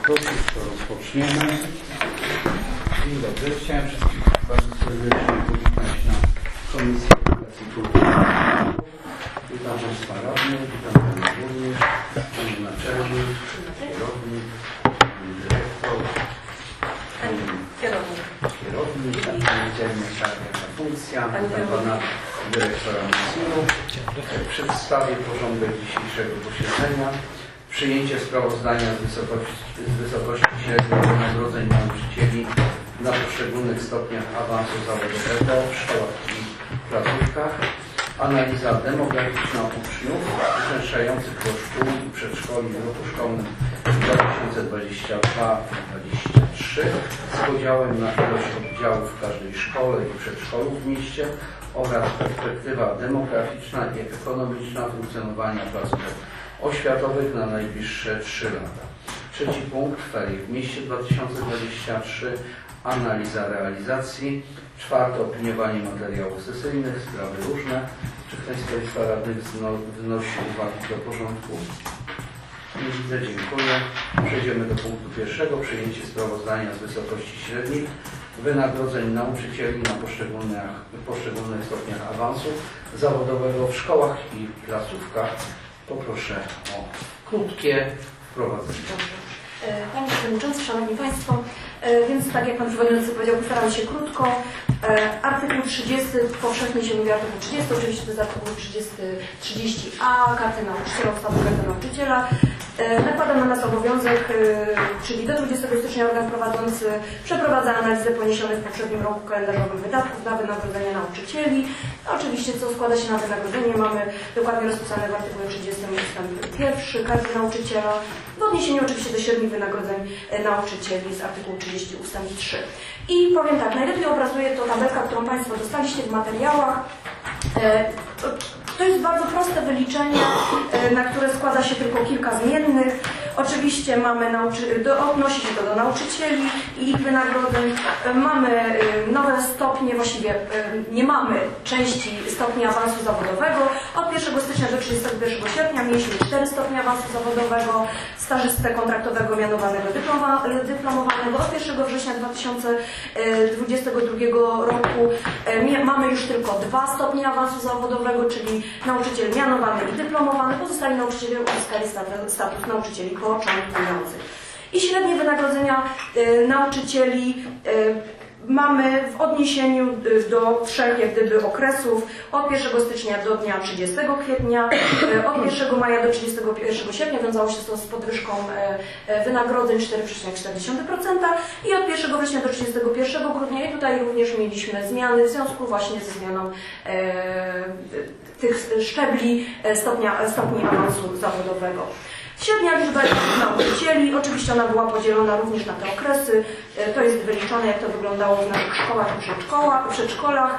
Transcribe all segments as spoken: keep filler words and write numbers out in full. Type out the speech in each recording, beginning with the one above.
prosić, to rozpoczniemy. Dzień dobry. Chciałem wszystkich bardzo serdecznie powitać na Komisji Edukacji Kulturalnej. Witam Państwa radnych, witam Pana Burmistrz, Pani Naczelnik, Kierownik, Pani Dyrektor, Pani Kierownik, Kierownik, Pani Dzielnicza Funkcja, witam Pana Dyrektora Muzeum. Przedstawię porządek dzisiejszego posiedzenia. Przyjęcie sprawozdania z wysokości, z wysokości średnich wynagrodzeń nauczycieli na poszczególnych stopniach awansu zawodowego w szkołach i placówkach. Analiza demograficzna uczniów uczęszczających do szkół i przedszkoli w roku szkolnym dwa tysiące dwudziestym drugim do dwa tysiące dwudziestego trzeciego z podziałem na ilość oddziałów w każdej szkole i przedszkolu w mieście oraz perspektywa demograficzna i ekonomiczna funkcjonowania placówek oświatowych na najbliższe trzy lata. Trzeci punkt, ferie w mieście dwa tysiące dwudziesty trzeci, analiza realizacji. Czwarte, opiniowanie materiałów sesyjnych, sprawy różne. Czy ktoś z Państwa radnych wnosi uwagi do porządku? Nie widzę, dziękuję. Przejdziemy do punktu pierwszego, przyjęcie sprawozdania z wysokości średnich wynagrodzeń nauczycieli na poszczególnych, poszczególnych stopniach awansu zawodowego w szkołach i placówkach. Poproszę o krótkie wprowadzenie. Panie Przewodniczący, Szanowni Państwo, więc tak jak Pan Przewodniczący powiedział, postaram się krótko. Artykuł trzydziesty, powszechnie się mówi artykuł trzydziesty, oczywiście to jest artykuł trzydzieści a, karty nauczyciela, ustawy karty nauczyciela. Nakłada na nas obowiązek, czyli do dwudziestego stycznia organ prowadzący przeprowadza analizę poniesionych w poprzednim roku kalendarzowym wydatków na wynagrodzenie nauczycieli. Oczywiście co składa się na wynagrodzenie mamy dokładnie rozpisane w artykule trzydziestym ustęp pierwszy karty nauczyciela, w odniesieniu oczywiście do średnich wynagrodzeń nauczycieli z artykułu trzydziesty ustęp trzy. I powiem tak, najlepiej obrazuje to tabelka, którą Państwo dostaliście w materiałach. To jest bardzo proste wyliczenie, na które składa się tylko kilka zmiennych. Oczywiście mamy do, odnosi się to do nauczycieli i ich wynagrodzeń. Mamy nowe stopnie, właściwie nie mamy części stopnia awansu zawodowego. Od pierwszego stycznia do trzydziestego pierwszego sierpnia mieliśmy cztery stopnie awansu zawodowego, stażystę kontraktowego mianowanego dyplomowanego. Od pierwszego września dwa tysiące dwudziestego drugiego roku mamy już tylko dwa stopnie awansu zawodowego, czyli nauczyciel mianowany i dyplomowany. Pozostali nauczyciele uzyskali status nauczycieli początkujących. I średnie wynagrodzenia y, nauczycieli y, mamy w odniesieniu do trzech jak gdyby okresów, od pierwszego stycznia do dnia trzydziestego kwietnia, od pierwszego maja do trzydziestego pierwszego sierpnia wiązało się to z podwyżką wynagrodzeń cztery przecinek cztery procent i od pierwszego września do trzydziestego pierwszego grudnia i tutaj również mieliśmy zmiany w związku właśnie ze zmianą e, tych szczebli stopnia, stopni awansu zawodowego. Średnia liczba nauczycieli, oczywiście ona była podzielona również na te okresy. To jest wyliczone, jak to wyglądało w naszych szkołach i przedszkolach. przedszkolach.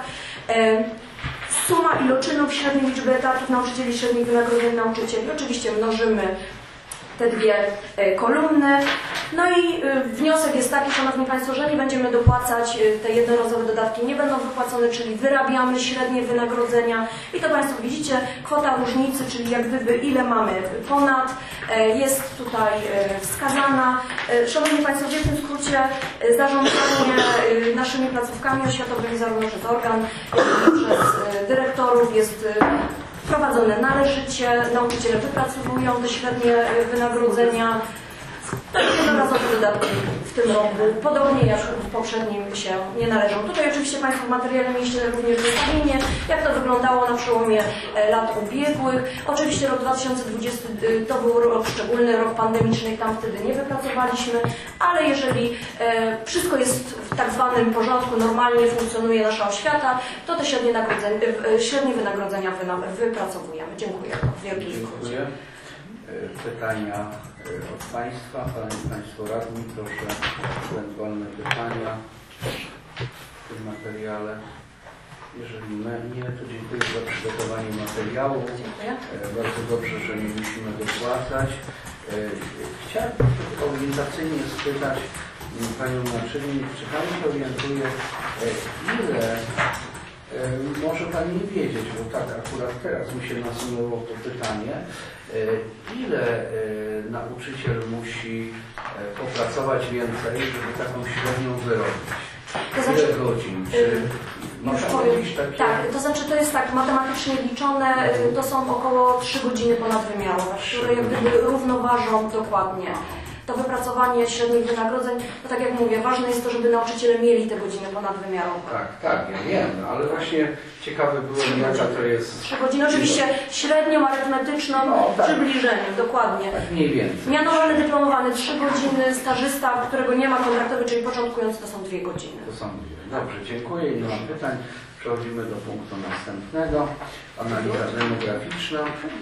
Suma iloczynów średniej liczby etatów nauczycieli, średnich wynagrodzeń nauczycieli. Oczywiście mnożymy te dwie kolumny. No i wniosek jest taki, Szanowni Państwo, że nie będziemy dopłacać, te jednorazowe dodatki nie będą wypłacone, czyli wyrabiamy średnie wynagrodzenia i to Państwo widzicie, kwota różnicy, czyli jak gdyby ile mamy ponad, jest tutaj wskazana. Szanowni Państwo, w wielkim skrócie zarządzanie naszymi placówkami oświatowymi zarówno przez organ, jak i przez dyrektorów jest prowadzone należycie, nauczyciele wypracowują te średnie wynagrodzenia. Jednorazowe dodatki w tym roku, podobnie jak w poprzednim, się nie należą. Tutaj oczywiście Państwo w materiale mieliście również zestawienie, jak to wyglądało na przełomie lat ubiegłych. Oczywiście rok dwa tysiące dwudziesty to był rok szczególny, rok pandemiczny, tam wtedy nie wypracowaliśmy, ale jeżeli e, wszystko jest w tak zwanym porządku, normalnie funkcjonuje nasza oświata, to te średnie, średnie wynagrodzenia wypracowujemy. Dziękuję. Wielkie dziękuję. Pytania od Państwa, Państwo radni, proszę ewentualne pytania w tym materiale. Jeżeli nie, to dziękuję za przygotowanie materiału. Dziękuję. Bardzo dobrze, że nie musimy dopłacać. Chciałem orientacyjnie spytać Panią Naczelnik, czy Pani się orientuje, ile może Pani nie wiedzieć, bo tak akurat teraz mi się nasunęło to pytanie, ile nauczyciel musi po popracować więcej, żeby taką średnią wyrobić? To znaczy, ile godzin? Czy można robić takie... Tak, to znaczy to jest tak matematycznie liczone, to są około trzy godziny ponadwymiarowe, które jak gdyby równoważą dokładnie. To wypracowanie średnich wynagrodzeń, to tak jak mówię, ważne jest to, żeby nauczyciele mieli te godziny ponadwymiarowe. Tak, tak, ja wiem, ale właśnie ciekawe byłem, jaka to jest... Trzy godziny, oczywiście średnią arytmetyczną, no, tak. przybliżeniem, dokładnie. Tak mniej więcej. Mianowany, dyplomowany trzy godziny, stażysta, którego nie ma kontraktowy, czyli początkujący, to są dwie godziny. To są dwie. Dobrze, dziękuję, nie mam pytań. Przechodzimy do punktu następnego. Analiza demograficzna.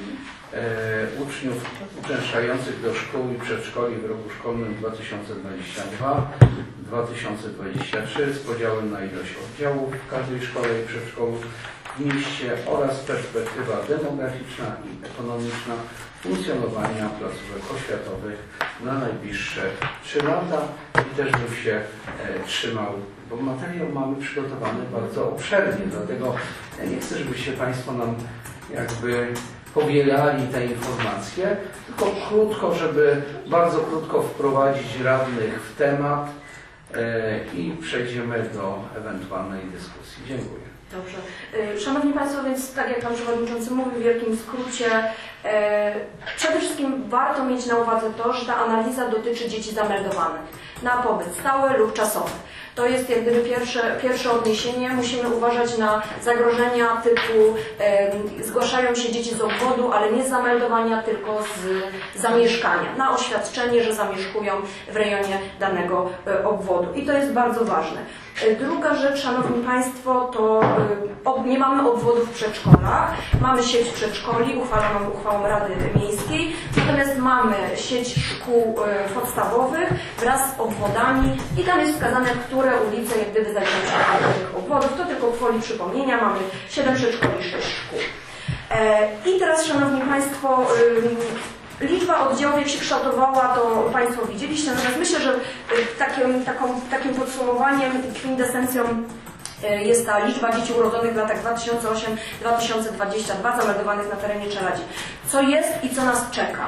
E, uczniów uczęszczających do szkół i przedszkoli w roku szkolnym dwa tysiące dwudziestym drugim dwa tysiące dwudziestym trzecim z podziałem na ilość oddziałów w każdej szkole i przedszkolu w mieście oraz perspektywa demograficzna i ekonomiczna funkcjonowania placówek oświatowych na najbliższe trzy lata. I też bym się e, trzymał, bo materiał mamy przygotowany bardzo obszernie, dlatego ja nie chcę, żebyście Państwo nam jakby powielali te informacje, tylko krótko, żeby bardzo krótko wprowadzić radnych w temat e, i przejdziemy do ewentualnej dyskusji. Dziękuję. Dobrze. Szanowni Państwo, więc tak jak Pan Przewodniczący mówił, w wielkim skrócie, e, przede wszystkim warto mieć na uwadze to, że ta analiza dotyczy dzieci zameldowanych na pobyt stały lub czasowy. To jest jak gdyby pierwsze, pierwsze odniesienie. Musimy uważać na zagrożenia typu e, zgłaszają się dzieci z obwodu, ale nie z zameldowania, tylko z zamieszkania. Na oświadczenie, że zamieszkują w rejonie danego e, obwodu. I to jest bardzo ważne. E, druga rzecz, Szanowni Państwo, to e, nie mamy obwodów w przedszkolach. Mamy sieć przedszkoli uchwaloną uchwałą Rady Miejskiej. Natomiast mamy sieć szkół e, podstawowych wraz z obwodami i tam jest wskazane, które ulice jak gdyby znajdują się do tych obwodów. To tylko gwoli przypomnienia, mamy siedem przedszkoli i sześć szkół. E, I teraz, Szanowni Państwo, y, liczba oddziałów jak się kształtowała, to Państwo widzieliście. Natomiast myślę, że takim, taką, takim podsumowaniem, kwintesencją jest ta liczba dzieci urodzonych w latach dwa tysiące ósmym do dwa tysiące dwudziestego drugiego zameldowanych na terenie Czeladzi. Co jest i co nas czeka?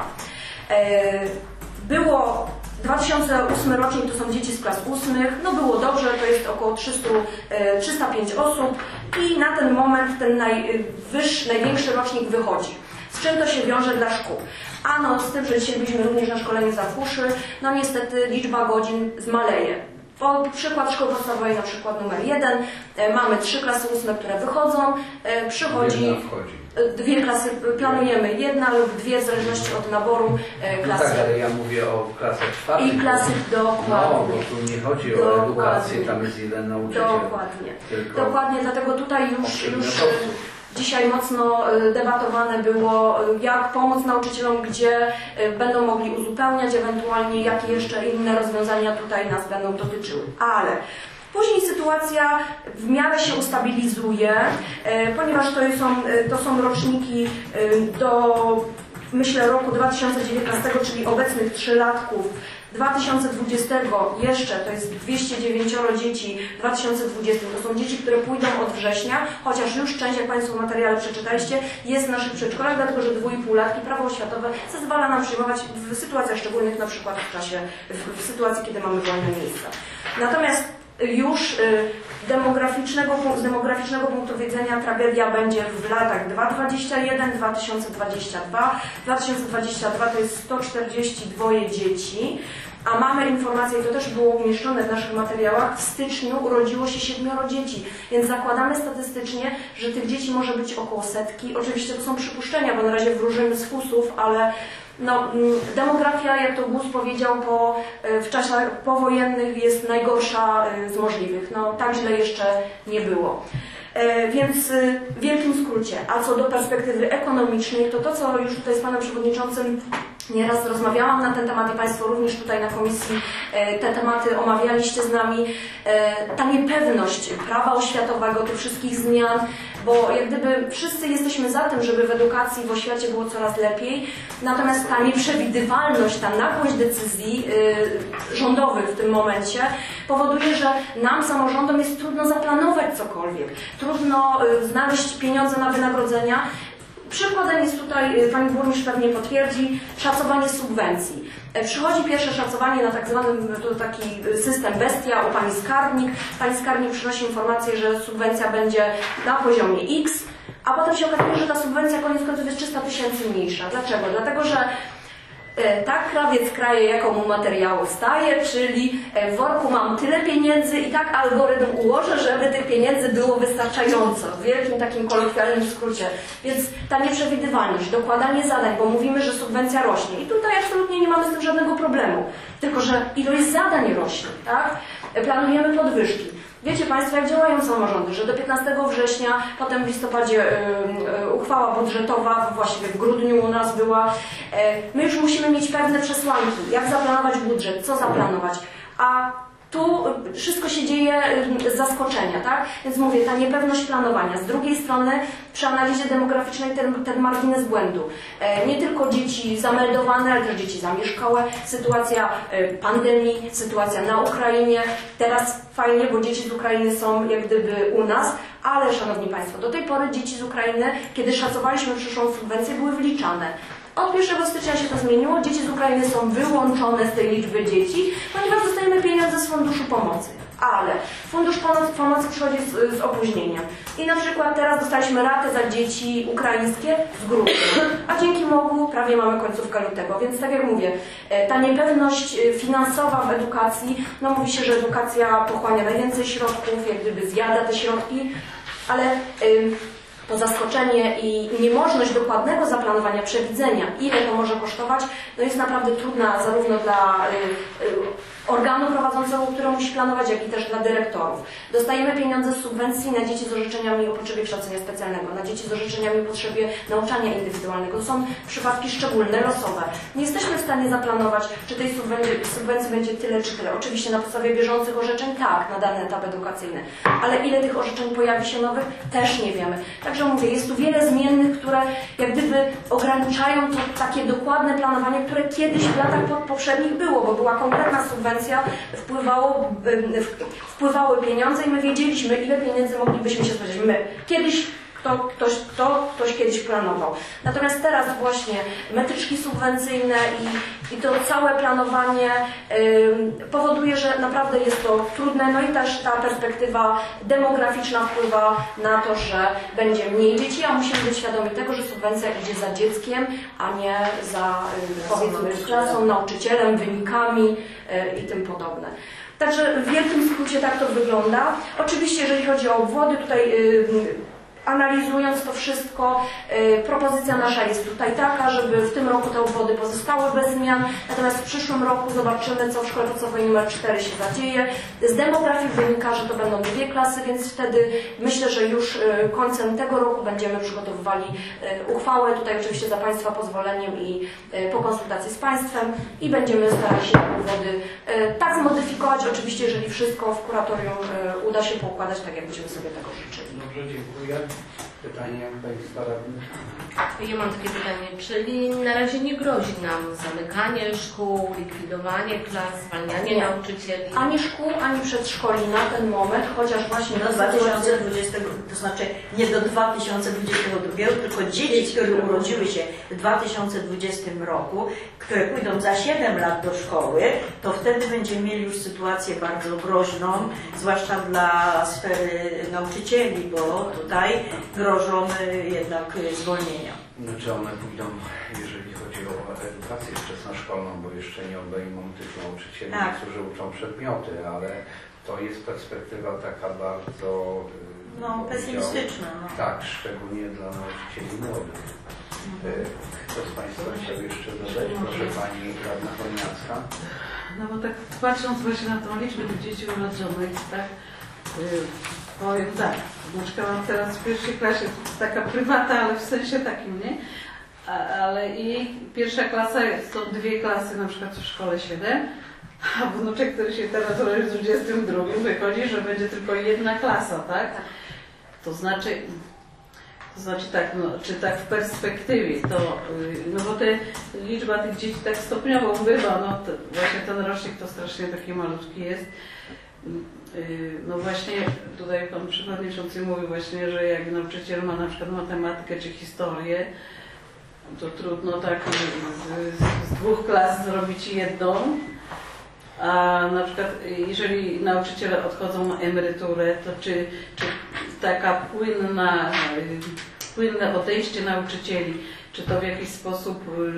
Było dwa tysiące ósmy rocznik, to są dzieci z klas ósmych, no było dobrze, to jest około trzysta, trzysta pięć osób i na ten moment ten najwyższy, największy rocznik wychodzi. Z czym to się wiąże dla szkół? Ano z tym, że dzisiaj byliśmy również na szkoleniu za fuszy, no niestety liczba godzin zmaleje. Po przykład szkoły podstawowej, na przykład numer jeden, e, mamy trzy klasy ósme, które wychodzą, e, przychodzi dwie klasy, planujemy jedna lub dwie w zależności od naboru e, klasy. No tak, ale ja mówię o klasach czwartych. I klasy dokładnie. No, bo tu nie chodzi dokładnie. o edukację, tam jest jeden nauczyciel. Dokładnie. Dokładnie, dlatego tutaj już, już dzisiaj mocno debatowane było, jak pomóc nauczycielom, gdzie będą mogli uzupełniać, ewentualnie jakie jeszcze inne rozwiązania tutaj nas będą dotyczyły. Ale później sytuacja w miarę się ustabilizuje, ponieważ to są, to są roczniki do, myślę, roku dwa tysiące dziewiętnastego, czyli obecnych trzylatków. dwa tysiące dwudziestego jeszcze to jest dwieście dziewięć dzieci, w dwa tysiące dwudziestym to są dzieci, które pójdą od września, chociaż już część, jak Państwo w materiale przeczytaliście, jest w naszych przedszkolach, dlatego że dwu i pół latki prawo oświatowe zezwala nam przyjmować w sytuacjach szczególnych, na przykład w czasie, w, w sytuacji, kiedy mamy wolne miejsca. Natomiast już demograficznego, z demograficznego punktu widzenia tragedia będzie w latach dwa tysiące dwudziestym pierwszym do dwa tysiące dwudziestego drugiego. dwa tysiące dwudziesty drugi to jest sto czterdzieści dwa dzieci, a mamy informację, i to też było umieszczone w naszych materiałach, w styczniu urodziło się siedmioro dzieci, więc zakładamy statystycznie, że tych dzieci może być około setki. Oczywiście to są przypuszczenia, bo na razie wróżymy z fusów, ale no, demografia, jak to G U S powiedział, po, w czasach powojennych jest najgorsza z możliwych. No, tak źle jeszcze nie było. E, więc w wielkim skrócie, a co do perspektywy ekonomicznej, to to, co już tutaj z Panem Przewodniczącym nieraz rozmawiałam na ten temat i Państwo również tutaj na komisji e, te tematy omawialiście z nami, e, ta niepewność prawa oświatowego, tych wszystkich zmian, bo jak gdyby wszyscy jesteśmy za tym, żeby w edukacji, w oświacie było coraz lepiej, natomiast ta nieprzewidywalność, ta nagłość decyzji y, rządowych w tym momencie powoduje, że nam, samorządom, jest trudno zaplanować cokolwiek, trudno y, znaleźć pieniądze na wynagrodzenia. Przykładem jest tutaj, pani burmistrz pewnie potwierdzi, szacowanie subwencji. Przychodzi pierwsze szacowanie na tak zwanym to taki system Bestia u pani skarbnik. Pani skarbnik przynosi informację, że subwencja będzie na poziomie X, a potem się okazuje, że ta subwencja koniec końców jest trzysta tysięcy mniejsza. Dlaczego? Dlatego, że tak krawiec kraje, jaką mu materiału staje, czyli w worku mam tyle pieniędzy i tak algorytm ułożę, żeby tych pieniędzy było wystarczająco, w wielkim takim kolokwialnym skrócie. Więc ta nieprzewidywalność, dokładanie zadań, bo mówimy, że subwencja rośnie i tutaj absolutnie nie mamy z tym żadnego problemu, tylko że ilość zadań rośnie, tak? Planujemy podwyżki. Wiecie Państwo, jak działają samorządy, że do piętnastego września, potem w listopadzie y, y, uchwała budżetowa, właściwie w grudniu u nas była. Y, my już musimy mieć pewne przesłanki, jak zaplanować budżet, co zaplanować. A tu wszystko się dzieje z zaskoczenia, tak? Więc mówię, ta niepewność planowania. Z drugiej strony przy analizie demograficznej ten, ten margines błędu. E, nie tylko dzieci zameldowane, ale też dzieci zamieszkałe. Sytuacja e, pandemii, sytuacja na Ukrainie. Teraz fajnie, bo dzieci z Ukrainy są jak gdyby u nas, ale Szanowni Państwo, do tej pory dzieci z Ukrainy, kiedy szacowaliśmy przyszłą subwencję, były wliczane. Od pierwszego stycznia się to zmieniło, dzieci z Ukrainy są wyłączone z tej liczby dzieci, ponieważ dostajemy pieniądze z Funduszu Pomocy. Ale Fundusz Pomocy przychodzi z, z opóźnieniem. I na przykład teraz dostaliśmy ratę za dzieci ukraińskie z grudnia, a dzięki Bogu prawie mamy końcówkę lutego. Więc tak jak mówię, ta niepewność finansowa w edukacji, no mówi się, że edukacja pochłania najwięcej środków, jak gdyby zjada te środki, ale yy, to zaskoczenie i niemożność dokładnego zaplanowania, przewidzenia, ile to może kosztować, no jest naprawdę trudna zarówno dla y, y, organu prowadzącego, który musi planować, jak i też dla dyrektorów. Dostajemy pieniądze z subwencji na dzieci z orzeczeniami o potrzebie kształcenia specjalnego, na dzieci z orzeczeniami o potrzebie nauczania indywidualnego. To są przypadki szczególne, losowe. Nie jesteśmy w stanie zaplanować, czy tej subwencji, subwencji będzie tyle, czy tyle. Oczywiście na podstawie bieżących orzeczeń tak, na dany etap edukacyjny. Ale ile tych orzeczeń pojawi się nowych, też nie wiemy. Także mówię, jest tu wiele zmiennych, które jak gdyby ograniczają to takie dokładne planowanie, które kiedyś w latach poprzednich było, bo była konkretna subwencja, wpływało, wpływały pieniądze i my wiedzieliśmy, ile pieniędzy moglibyśmy się spodziewać. My kiedyś Kto, ktoś, kto, ktoś kiedyś planował. Natomiast teraz właśnie metryczki subwencyjne i, i to całe planowanie yy, powoduje, że naprawdę jest to trudne, no i też ta perspektywa demograficzna wpływa na to, że będzie mniej dzieci, a musimy być świadomi tego, że subwencja idzie za dzieckiem, a nie za yy, powiedzmy klasą, nauczycielem, wynikami yy, i tym podobne. Także w wielkim skrócie tak to wygląda. Oczywiście jeżeli chodzi o obwody, tutaj yy, analizując to wszystko, y, propozycja nasza jest tutaj taka, żeby w tym roku te obwody pozostały bez zmian, natomiast w przyszłym roku zobaczymy, co w szkole podstawowej numer cztery się zadzieje. Z demografii wynika, że to będą dwie klasy, więc wtedy myślę, że już y, końcem tego roku będziemy przygotowywali y, uchwałę, tutaj oczywiście za Państwa pozwoleniem i y, po konsultacji z Państwem i będziemy starali się te obwody y, tak zmodyfikować, oczywiście jeżeli wszystko w kuratorium y, uda się poukładać tak, jak byśmy sobie tego życzyli. Dobrze, dziękuję. Pytanie Państwa radnych. Ja mam takie pytanie, czyli na razie nie grozi nam zamykanie szkół, likwidowanie klas, zwalnianie Nie. nauczycieli? Ani szkół, ani przedszkoli na ten moment, chociaż właśnie Do dwa tysiące dwudziestego, to znaczy nie do dwa tysiące dwudziestego drugiego, tylko dzieci, które urodziły się w dwa tysiące dwudziestym roku, które pójdą za siedem lat do szkoły, to wtedy będziemy mieli już sytuację bardzo groźną, zwłaszcza dla sfery nauczycieli, bo tutaj grożą jednak zwolnienia. Znaczy one pójdą, jeżeli chodzi o edukację wczesnoszkolną, bo jeszcze nie obejmą tych nauczycieli, tak. którzy uczą przedmioty, ale to jest perspektywa taka bardzo no, pesymistyczna. No. Tak, szczególnie dla nauczycieli młodych. Mhm. Kto z Państwa chciał jeszcze dodać? Proszę Pani radna Chojnacka. No bo tak patrząc właśnie na tą liczbę tych dzieci urodzonych, tak, yy, powiem tak, wnuczka mam teraz w pierwszej klasie, to jest taka prywata, ale w sensie takim, nie? A, ale i pierwsza klasa, są dwie klasy na przykład w szkole siedem, a wnuczek, który się teraz urodził w dwudziestym drugim, wychodzi, że będzie tylko jedna klasa, tak? To znaczy, to znaczy tak, no, czy tak w perspektywie, to, no bo te liczba tych dzieci tak stopniowo ubywa, no to właśnie ten rocznik to strasznie taki malutki jest. No właśnie tutaj pan przewodniczący mówi właśnie, że jak nauczyciel ma na przykład matematykę czy historię, to trudno tak z, z dwóch klas zrobić jedną, a na przykład jeżeli nauczyciele odchodzą na emeryturę, to czy, czy taka płynna, płynne odejście nauczycieli, czy to w jakiś sposób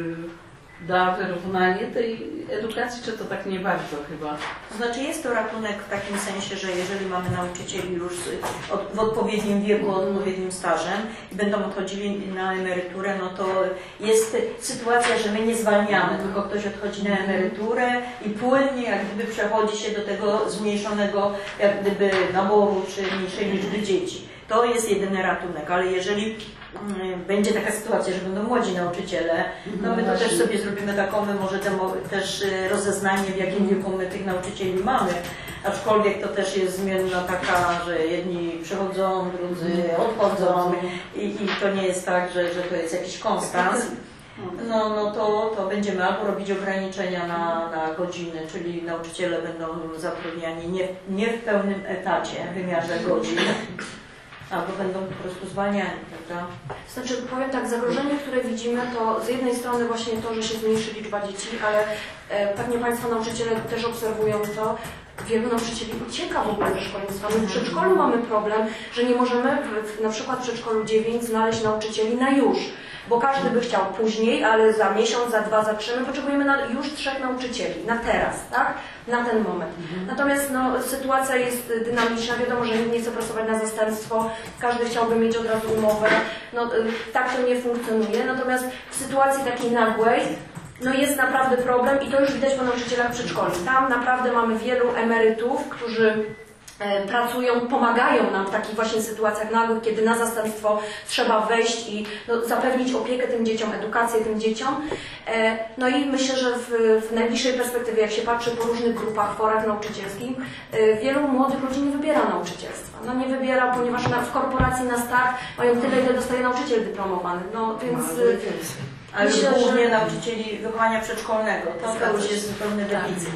da wyrównanie tej edukacji, czy to tak nie bardzo chyba? To znaczy jest to ratunek w takim sensie, że jeżeli mamy nauczycieli już od, w odpowiednim wieku, odpowiednim stażem i będą odchodzili na emeryturę, no to jest sytuacja, że my nie zwalniamy, tylko ktoś odchodzi na emeryturę i płynnie jak gdyby przechodzi się do tego zmniejszonego jak gdyby naboru czy mniejszej liczby dzieci. To jest jedyny ratunek, ale jeżeli będzie taka sytuacja, że będą młodzi nauczyciele, no my to też sobie zrobimy taką, my może temu, też rozeznanie, w jakim wieku my tych nauczycieli mamy, aczkolwiek to też jest zmienna taka, że jedni przychodzą, drudzy odchodzą i, i to nie jest tak, że, że to jest jakiś konstans. No, no to, to będziemy albo robić ograniczenia na, na godziny, czyli nauczyciele będą zatrudniani nie, nie w pełnym etacie, w wymiarze godzin, albo będą po prostu zwalniani, prawda? Znaczy, powiem tak, zagrożenie, które widzimy, to z jednej strony właśnie to, że się zmniejszy liczba dzieci, ale e, pewnie Państwo nauczyciele też obserwują to. Wielu nauczycieli ucieka w ogóle ze szkolnictwa. My w przedszkolu mamy problem, że nie możemy w, na przykład w przedszkolu dziewięć znaleźć nauczycieli na już. Bo każdy by chciał później, ale za miesiąc, za dwa, za trzy. My potrzebujemy na, już trzech nauczycieli, na teraz, tak? Na ten moment. Mhm. Natomiast no, sytuacja jest dynamiczna. Wiadomo, że nikt nie chce pracować na zastępstwo. Każdy chciałby mieć od razu umowę. No, tak to nie funkcjonuje. Natomiast w sytuacji takiej nagłej no jest naprawdę problem i to już widać po nauczycielach przedszkoli. Tam naprawdę mamy wielu emerytów, którzy pracują, pomagają nam w takich właśnie sytuacjach nagłych, kiedy na zastępstwo trzeba wejść i no, zapewnić opiekę tym dzieciom, edukację tym dzieciom. No i myślę, że w, w najbliższej perspektywie, jak się patrzy po różnych grupach, forach nauczycielskich, wielu młodych ludzi nie wybiera nauczycielstwa. No nie wybiera, ponieważ na, w korporacji na start mają tyle, ile dostaje nauczyciel dyplomowany. No więc... Ale myślę, głównie że... nauczycieli wychowania przedszkolnego. To, to już jest zupełny deficyt.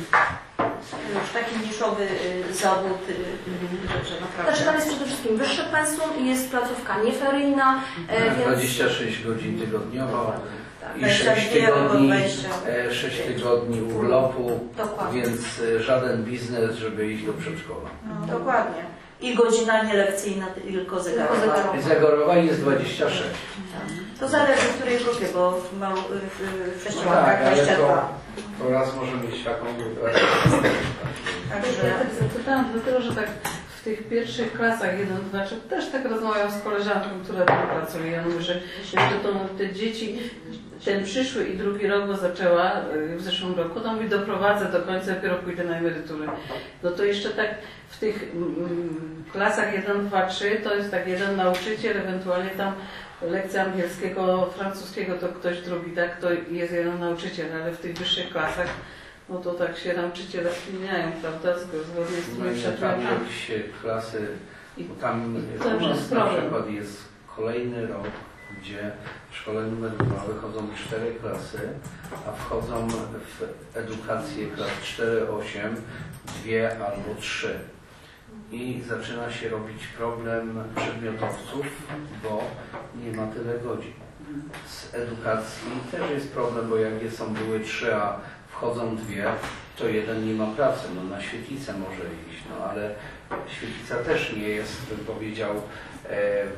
Już taki niszowy y, zawód, y, y, że naprawdę... Znaczy tam jest przede wszystkim wyższe pensum i jest placówka nieferyjna, e, więc... dwadzieścia sześć godzin tygodniowo tak, i sześć tygodni, e, sześć tygodni urlopu, dokładnie. Więc e, żaden biznes, żeby iść do przedszkola. No, dokładnie. I godzina nielekcyjna, tylko zegarowa. Zegarowa jest dwadzieścia sześć. Tak. To zależy w której grupie, bo w, mał, w, w sześciolatkach tak, dwadzieścia dwa. To, to raz może mieć taką grupę. Także... Ja tak zapytałam dlatego, że tak w tych pierwszych klasach jeden, dwa, trzy też tak rozmawiam z koleżanką, która tam pracuje. Ja mówię, że jeszcze to te dzieci, ten przyszły i drugi rok, bo zaczęła w zeszłym roku, to mówi, doprowadzę do końca, dopiero pójdę na emeryturę. No to jeszcze tak w tych mm, klasach jeden, dwa, trzy to jest tak jeden nauczyciel, ewentualnie tam lekcja angielskiego, francuskiego to ktoś drugi, tak, to jest jeden nauczyciel, ale w tych wyższych klasach no to tak się nauczyciele zmieniają, prawda, zgodnie z tymi przedmiotami. Tam jakieś klasy, tam u nas na przykład jest kolejny rok, gdzie w szkole numer dwa wychodzą cztery klasy, a wchodzą w edukację klas cztery, osiem, dwie albo trzy. I zaczyna się robić problem przedmiotowców, bo nie ma tyle godzin. Z edukacji też jest problem, bo jak je są były trzy, a wchodzą dwie, to jeden nie ma pracy, no na świetlicę może iść, no ale świetlica też nie jest, bym powiedział, e,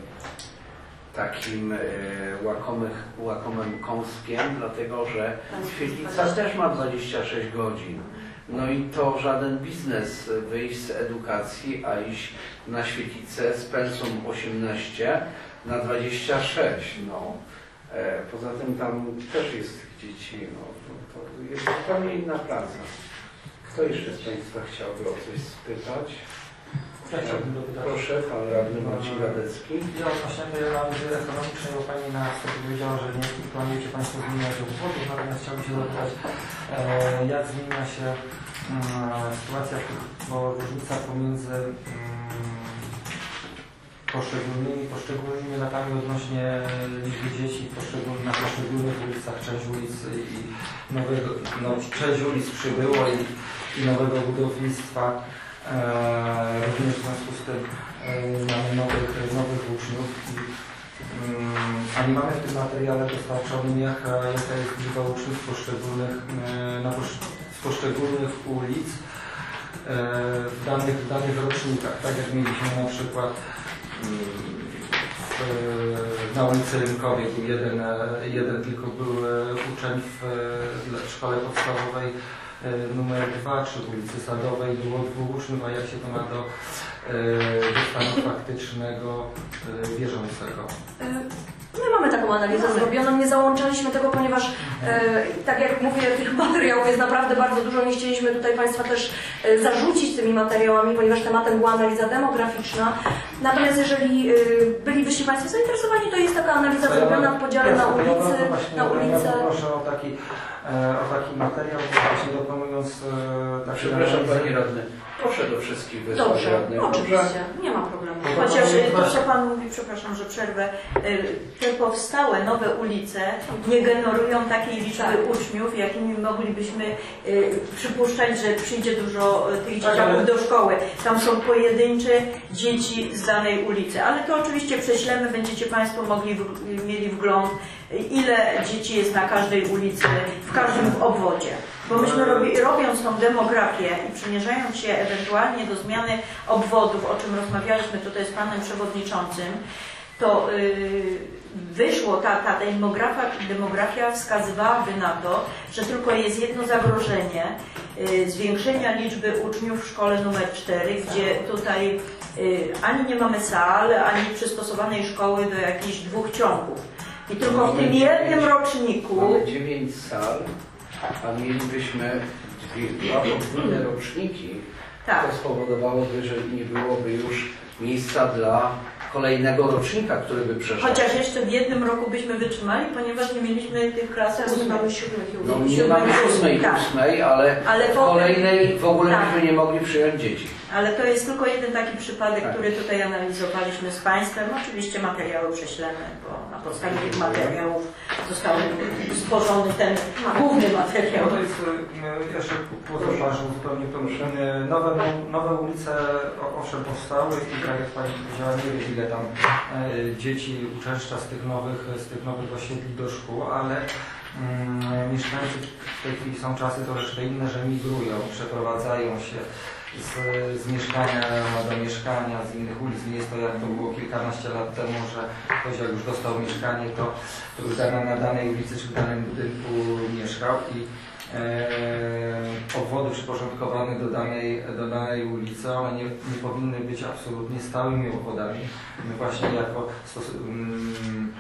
takim e, łakomych, łakomym kąskiem, dlatego że świetlica też ma dwadzieścia sześć godzin. No i to żaden biznes wyjść z edukacji, a iść na świetlicę z pensum osiemnaście na dwadzieścia sześć. No. E, poza tym tam też jest dzieci, no, to, to jest zupełnie inna praca. Kto jeszcze z Państwa chciałby o coś spytać? Proszę, Pan Radny Marcin Radecki. Ja odnośnie tej analizy ekonomicznej, bo Pani na wstępie powiedziała, że nie planujecie Państwo zmieniać obwodów, natomiast chciałbym się zapytać, e, jak zmienia się e, sytuacja, bo różnica pomiędzy e, poszczególnymi, poszczególnymi latami odnośnie liczby dzieci poszczególnych, na poszczególnych ulicach, część ulic i nowego, no, część ulic przybyło i, i nowego budownictwa. Również w związku z tym mamy nowych, nowych uczniów i a nie mamy w tym materiale dostarczonym, jaka, jaka jest liczba uczniów z poszczególnych, na posz, z poszczególnych ulic w danych, w danych rocznikach. Tak jak mieliśmy na przykład w, na ulicy Rynkowej był jeden, jeden tylko był uczeń w, w szkole podstawowej numer dwa, czy w ulicy Sadowej było dwóch uczniów, a jak się to ma do, do stanu faktycznego bieżącego? My mamy taką analizę zrobioną, nie załączaliśmy tego, ponieważ e, tak jak mówię, tych materiałów jest naprawdę bardzo dużo. Nie chcieliśmy tutaj Państwa też e, zarzucić tymi materiałami, ponieważ tematem była analiza demograficzna. Natomiast jeżeli e, bylibyście Państwo zainteresowani, to jest taka analiza Co zrobiona ja w podziale na ulicy. Ja na ulicę. Ja proszę o taki, o taki materiał, właśnie dokonując e, taki Przepraszam analizy. Pani Radny, proszę do wszystkich wysłać Dobrze, radnych. oczywiście, nie ma problemu. Chociaż to, co Pan mówi, przepraszam, że przerwę, te powstałe nowe ulice nie generują takiej liczby uczniów, jakimi moglibyśmy przypuszczać, że przyjdzie dużo tych dzieciaków do szkoły. Tam są pojedyncze dzieci z danej ulicy, ale to oczywiście prześlemy, będziecie Państwo mogli mieli wgląd, ile dzieci jest na każdej ulicy, w każdym obwodzie. Bo myśmy robi, robiąc tą demografię i przymierzając się ewentualnie do zmiany obwodów, o czym rozmawialiśmy tutaj z Panem Przewodniczącym, to yy, wyszło, ta, ta demografia, demografia wskazywałaby na to, że tylko jest jedno zagrożenie yy, zwiększenia liczby uczniów w szkole numer cztery, gdzie tutaj yy, ani nie mamy sal, ani przystosowanej szkoły do jakichś dwóch ciągów. I tylko w tym jednym roczniku... Mamy dziewięć sal, a mielibyśmy dwie, dwa podwójne roczniki. Tak. To spowodowałoby, że nie byłoby już miejsca dla kolejnego rocznika, który by przeszedł. Chociaż jeszcze w jednym roku byśmy wytrzymali, ponieważ nie mieliśmy tych klas ósmej. Mamy siódmej. No nie mamy ósmej, Tak. ósmej, ale, Ale w potem- kolejnej w ogóle Tak. byśmy nie mogli przyjąć dzieci. Ale to jest tylko jeden taki przypadek, Tak. który tutaj analizowaliśmy z Państwem. Oczywiście materiały prześlemy, bo na podstawie tych materiałów został stworzony ten główny materiał. No to jest e, jeszcze poza zupełnie poruszymy. Nowe, nowe ulice o- owszem powstały i tak jak Pani powiedziała, nie wiem ile tam e, dzieci uczęszcza z tych nowych, z tych nowych osiedli do szkół, ale mm, mieszkańcy w tej chwili są czasy troszeczkę inne, że migrują, przeprowadzają się z, z mieszkania do mieszkania, z innych ulic. Nie jest to jak to było kilkanaście lat temu, że ktoś jak już dostał mieszkanie, to, to już na, na danej ulicy czy w danym budynku mieszkał i e, obwody przyporządkowane do danej, do danej ulicy, one nie, nie powinny być absolutnie stałymi obwodami. My właśnie jako stos- um,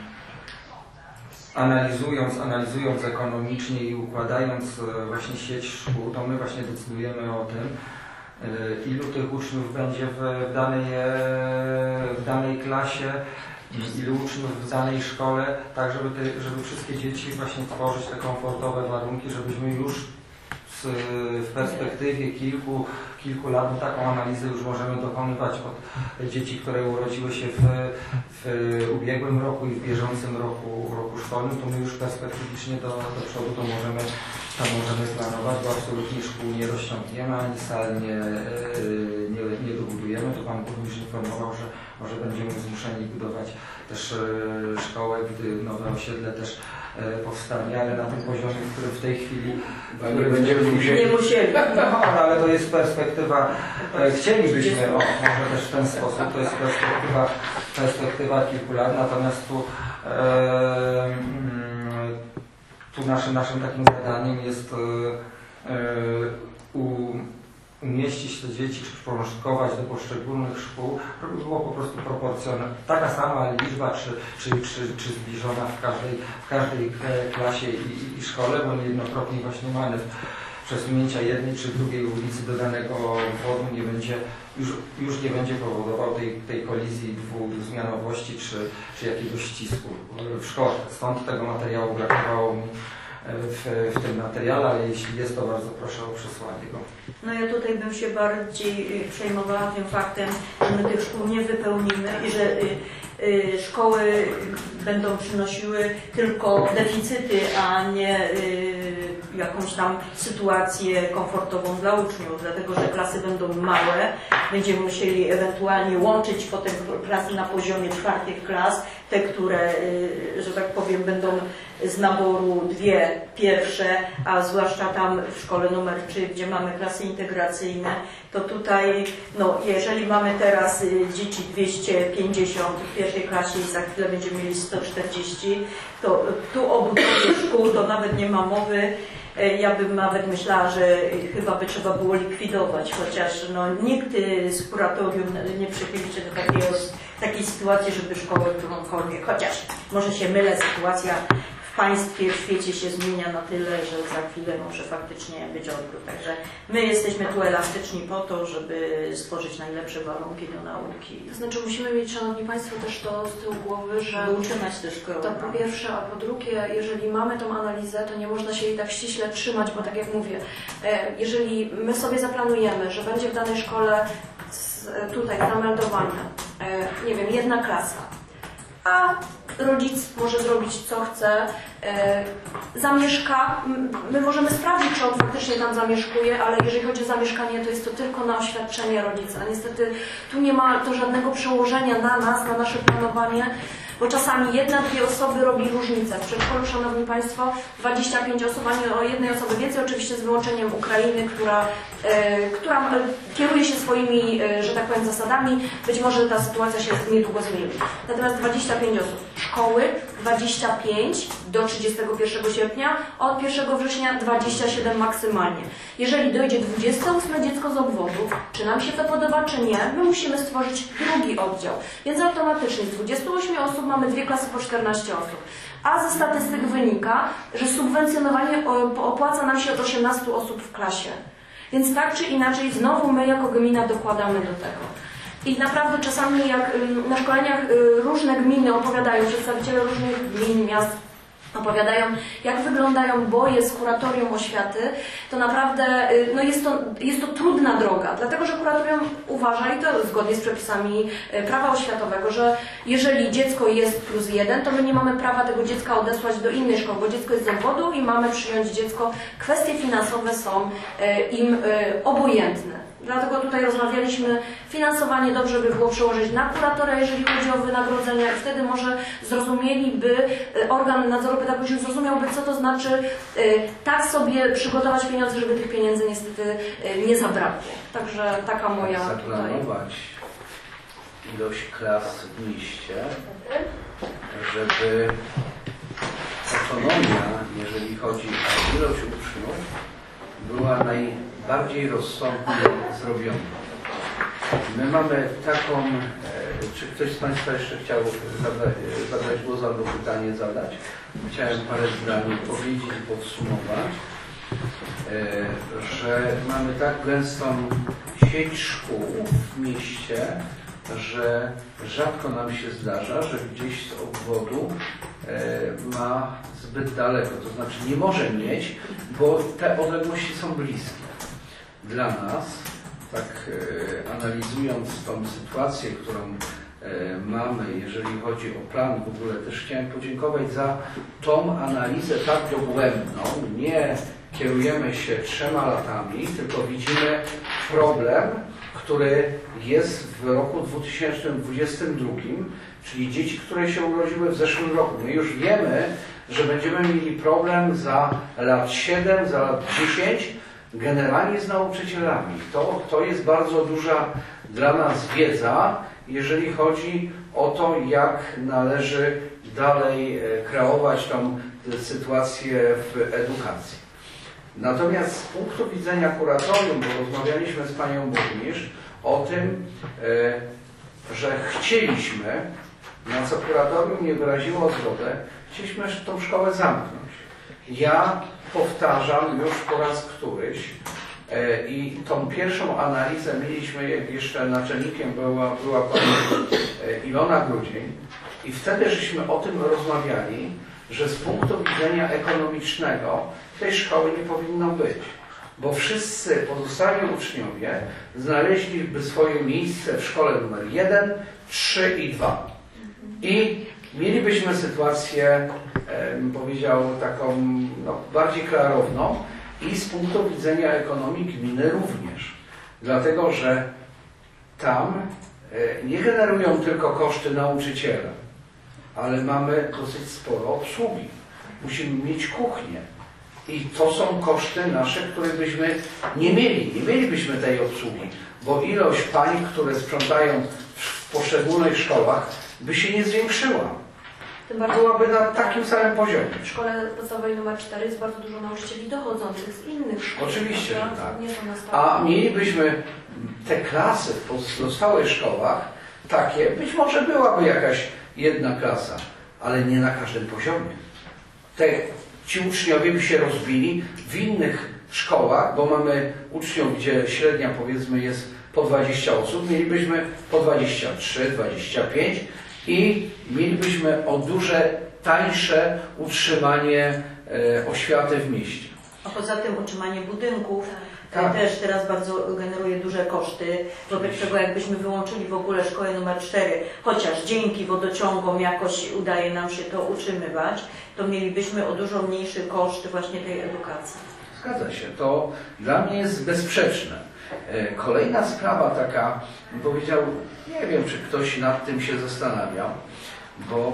Analizując, analizując ekonomicznie i układając właśnie sieć szkół, to my właśnie decydujemy o tym, ilu tych uczniów będzie w danej, w danej klasie, ilu uczniów w danej szkole, tak żeby, te, żeby wszystkie dzieci właśnie tworzyć te komfortowe warunki, żebyśmy już z, w perspektywie kilku, kilku lat taką analizę już możemy dokonywać od dzieci, które urodziły się w, w ubiegłym roku i w bieżącym roku, roku szkolnym, to my już perspektywicznie do, do przodu to możemy, to możemy planować, bo absolutnie szkół nie rozciągniemy, ani sal nie, nie, nie dobudujemy. To Pan Burmistrz informował, że może będziemy zmuszeni budować też szkołę, gdy nowe osiedle też powstanie, ale na tym poziomie, w którym w tej chwili Bo nie będziemy musieli. Nie musieli. no, ale to jest perspektywa, e, chcielibyśmy, o, może też w ten sposób, to jest perspektywa, perspektywa kilku lat, natomiast tu, e, mm, tu naszym, naszym takim zadaniem jest e, e, u, umieścić te dzieci, czy przyporządkować do poszczególnych szkół, żeby było po prostu proporcjonalna, taka sama liczba, czy, czy, czy, czy zbliżona w każdej, w każdej klasie i, i szkole, bo niejednokrotnie właśnie mamy przesunięcia jednej czy drugiej ulicy do danego obwodu nie będzie, już, już nie będzie powodował tej, tej kolizji dwóch zmianowości czy, czy jakiegoś ścisku w szkole. Stąd tego materiału brakowało mi w, w tym materiale, ale jeśli jest, to bardzo proszę o przesłanie go. No ja tutaj bym się bardziej przejmowała tym faktem, że my tych szkół nie wypełnimy i że y, y, szkoły będą przynosiły tylko deficyty, a nie y, jakąś tam sytuację komfortową dla uczniów, dlatego że klasy będą małe, będziemy musieli ewentualnie łączyć potem klasy na poziomie czwartych klas, te, które, że tak powiem, będą z naboru dwie pierwsze, a zwłaszcza tam w szkole numer trzy, gdzie mamy klasy integracyjne, to tutaj, no, jeżeli mamy teraz dzieci dwieście pięćdziesiąt w pierwszej klasie i za chwilę będziemy mieli sto czterdzieści, to tu o budowie szkół to nawet nie ma mowy. Ja bym nawet myślała, że chyba by trzeba było likwidować, chociaż no, nikt z kuratorium nie przychyli się do takiej, takiej sytuacji, żeby szkołę którąkolwiek, chociaż może się mylę, sytuacja w państwie, w świecie się zmienia na tyle, że za chwilę może faktycznie być odwrót. Także my jesteśmy tu elastyczni po to, żeby stworzyć najlepsze warunki do nauki. To znaczy musimy mieć, Szanowni Państwo, też to z tyłu głowy, że By utrzymać te szkoły. to po pierwsze, a po drugie, jeżeli mamy tą analizę, to nie można się jej tak ściśle trzymać, bo tak jak mówię, jeżeli my sobie zaplanujemy, że będzie w danej szkole tutaj zameldowania, nie wiem, jedna klasa, a rodzic może zrobić co chce, e, zamieszka, my możemy sprawdzić, czy on faktycznie tam zamieszkuje, ale jeżeli chodzi o zamieszkanie, to jest to tylko na oświadczenie rodzica. Niestety tu nie ma to żadnego przełożenia na nas, na nasze planowanie, bo czasami jedna, dwie osoby robi różnicę. W przedszkolu, Szanowni Państwo, dwadzieścia pięć osób, ani o jednej osoby więcej, oczywiście z wyłączeniem Ukrainy, która, e, która kieruje się swoimi, e, że tak powiem, zasadami. Być może ta sytuacja się niedługo zmieni. Natomiast dwadzieścia pięć osób. Szkoły dwadzieścia pięć do trzydziestego pierwszego sierpnia, od pierwszego września dwadzieścia siedem maksymalnie. Jeżeli dojdzie dwudzieste ósme dziecko z obwodu, czy nam się to podoba, czy nie, my musimy stworzyć drugi oddział. Więc automatycznie z dwudziestu ośmiu osób mamy dwie klasy po czternaście osób. A ze statystyk wynika, że subwencjonowanie opłaca nam się od osiemnastu osób w klasie. Więc tak czy inaczej znowu my jako gmina dokładamy do tego. I naprawdę czasami jak na szkoleniach różne gminy opowiadają, przedstawiciele różnych gmin, miast opowiadają, jak wyglądają boje z kuratorium oświaty, to naprawdę no jest, to, jest to trudna droga, dlatego że kuratorium uważa, i to zgodnie z przepisami prawa oświatowego, że jeżeli dziecko jest plus jeden, to my nie mamy prawa tego dziecka odesłać do innej szkoły, bo dziecko jest z obwodu i mamy przyjąć dziecko. Kwestie finansowe są im obojętne. Dlatego tutaj rozmawialiśmy, finansowanie dobrze by było przełożyć na kuratora, jeżeli chodzi o wynagrodzenia, i wtedy może zrozumieliby, organ nadzoru pedagogicznego zrozumiałby, co to znaczy tak sobie przygotować pieniądze, żeby tych pieniędzy niestety nie zabrakło. Także taka moja zaplanować tutaj ilość klas w mieście, żeby autonomia, jeżeli chodzi o ilość uczniów, była najbardziej rozsądnie zrobiona. My mamy taką, czy ktoś z Państwa jeszcze chciał zadać, zadać głos albo pytanie zadać? Chciałem parę zdań powiedzieć i podsumować, że mamy tak gęstą sieć szkół w mieście, że rzadko nam się zdarza, że gdzieś z obwodu ma zbyt daleko, to znaczy nie może mieć, bo te odległości są bliskie. Dla nas, tak analizując tą sytuację, którą mamy, jeżeli chodzi o plan, w ogóle też chciałem podziękować za tą analizę tak dogłębną. Nie kierujemy się trzema latami, tylko widzimy problem, który jest w roku dwa tysiące dwudziestym drugim, czyli dzieci, które się urodziły w zeszłym roku. My już wiemy, że będziemy mieli problem za lat siedem, za lat dziesięć, generalnie z nauczycielami. To, to jest bardzo duża dla nas wiedza, jeżeli chodzi o to, jak należy dalej kreować tą sytuację w edukacji. Natomiast z punktu widzenia kuratorium, bo rozmawialiśmy z panią burmistrz o tym, że chcieliśmy, na co kuratorium nie wyraziło zgodę, chcieliśmy tą szkołę zamknąć. Ja powtarzam już po raz któryś i tą pierwszą analizę mieliśmy, jak jeszcze naczelnikiem była, była pani Ilona Grudzień, i wtedy żeśmy o tym rozmawiali, że z punktu widzenia ekonomicznego tej szkoły nie powinno być, bo wszyscy pozostali uczniowie znaleźliby swoje miejsce w szkole numer jeden, trzy i dwa. I mielibyśmy sytuację e, bym powiedział, taką no, bardziej klarowną i z punktu widzenia ekonomii gminy również. Dlatego, że tam e, nie generują tylko koszty nauczyciela, ale mamy dosyć sporo obsługi. Musimy mieć kuchnię. I to są koszty nasze, które byśmy nie mieli. Nie mielibyśmy tej obsługi, bo ilość pań, które sprzątają w poszczególnych szkołach, by się nie zwiększyła. Tym bardziej Byłaby na takim samym poziomie. w szkole podstawowej numer cztery jest bardzo dużo nauczycieli dochodzących z innych szkół. Oczywiście, że prawda? tak. Nie są na stałe. A mielibyśmy te klasy w pozostałych szkołach, takie, być może byłaby jakaś jedna klasa, ale nie na każdym poziomie. Te, ci uczniowie by się rozbili w innych szkołach, bo mamy uczniów, gdzie średnia powiedzmy jest po dwadzieścia osób, mielibyśmy po dwadzieścia trzy, dwadzieścia pięć i mielibyśmy o duże, tańsze utrzymanie e, oświaty w mieście. A poza tym utrzymanie budynków Tak. też teraz bardzo generuje duże koszty. Wobec tego jakbyśmy wyłączyli w ogóle szkołę numer cztery, chociaż dzięki wodociągom jakoś udaje nam się to utrzymywać, to mielibyśmy o dużo mniejszy koszt właśnie tej edukacji. Zgadza się, to dla mnie jest bezsprzeczne. E, Kolejna sprawa taka, bym powiedział, nie wiem, czy ktoś nad tym się zastanawiał, bo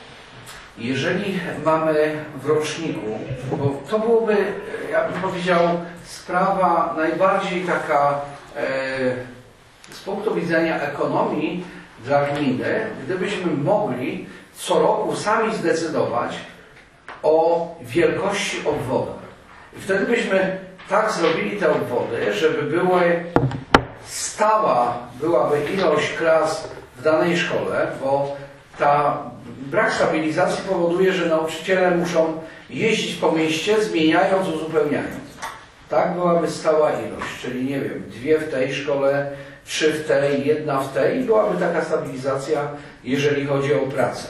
jeżeli mamy w roczniku, bo to byłoby, ja bym powiedział, sprawa najbardziej taka e, z punktu widzenia ekonomii dla gminy, gdybyśmy mogli co roku sami zdecydować o wielkości obwodów. I wtedy byśmy tak zrobili te obwody, żeby były stała, byłaby ilość klas w danej szkole, bo ta brak stabilizacji powoduje, że nauczyciele muszą jeździć po mieście, zmieniając, uzupełniając. Tak byłaby stała ilość, czyli nie wiem, dwie w tej szkole, trzy w tej, jedna w tej i byłaby taka stabilizacja, jeżeli chodzi o pracę.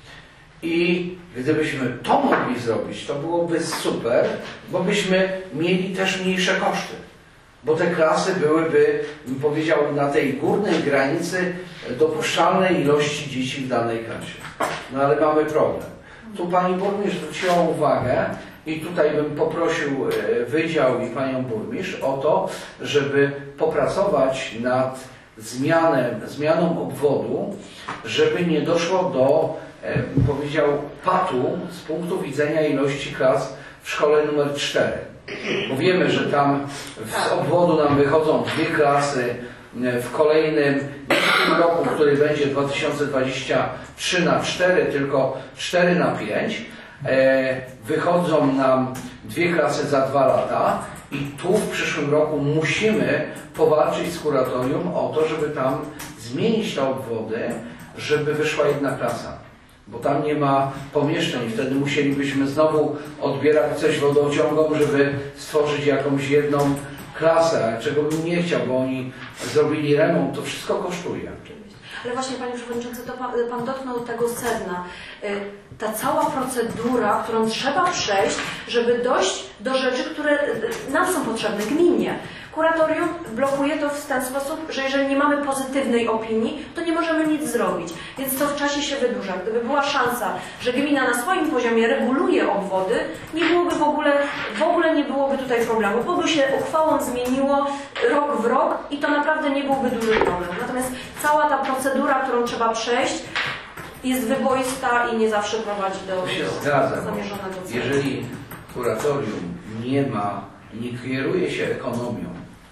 I gdybyśmy to mogli zrobić, to byłoby super, bo byśmy mieli też mniejsze koszty. Bo te klasy byłyby, bym powiedział, na tej górnej granicy dopuszczalnej ilości dzieci w danej klasie. No ale mamy problem. Tu pani burmistrz zwróciła uwagę i tutaj bym poprosił wydział i panią burmistrz o to, żeby popracować nad zmianem, zmianą obwodu, żeby nie doszło do, bym powiedział, patu z punktu widzenia ilości klas w szkole numer cztery. Bo wiemy, że tam z obwodu nam wychodzą dwie klasy, w kolejnym, nie w tym roku, który będzie dwa tysiące dwudziesty trzeci na cztery, tylko cztery na pięć, e, wychodzą nam dwie klasy za dwa lata i tu w przyszłym roku musimy powalczyć z kuratorium o to, żeby tam zmienić te obwody, żeby wyszła jedna klasa. Bo tam nie ma pomieszczeń. Wtedy musielibyśmy znowu odbierać coś wodociągom, żeby stworzyć jakąś jedną klasę, czego bym nie chciał, bo oni zrobili remont, to wszystko kosztuje. Ale właśnie, Panie Przewodniczący, to pan, pan dotknął tego sedna. Ta cała procedura, którą trzeba przejść, żeby dojść do rzeczy, które nam są potrzebne, gminie. Kuratorium blokuje to w ten sposób, że jeżeli nie mamy pozytywnej opinii, to nie możemy nic zrobić. Więc to w czasie się wydłuża. Gdyby była szansa, że gmina na swoim poziomie reguluje obwody, nie byłoby w ogóle, w ogóle nie byłoby tutaj problemu, bo by się uchwałą zmieniło rok w rok i to naprawdę nie byłby duży problem. Natomiast cała ta procedura, którą trzeba przejść, jest wyboista i nie zawsze prowadzi do, To się do zgadza. zamierzonego celu. Jeżeli kuratorium nie ma, nie kieruje się ekonomią,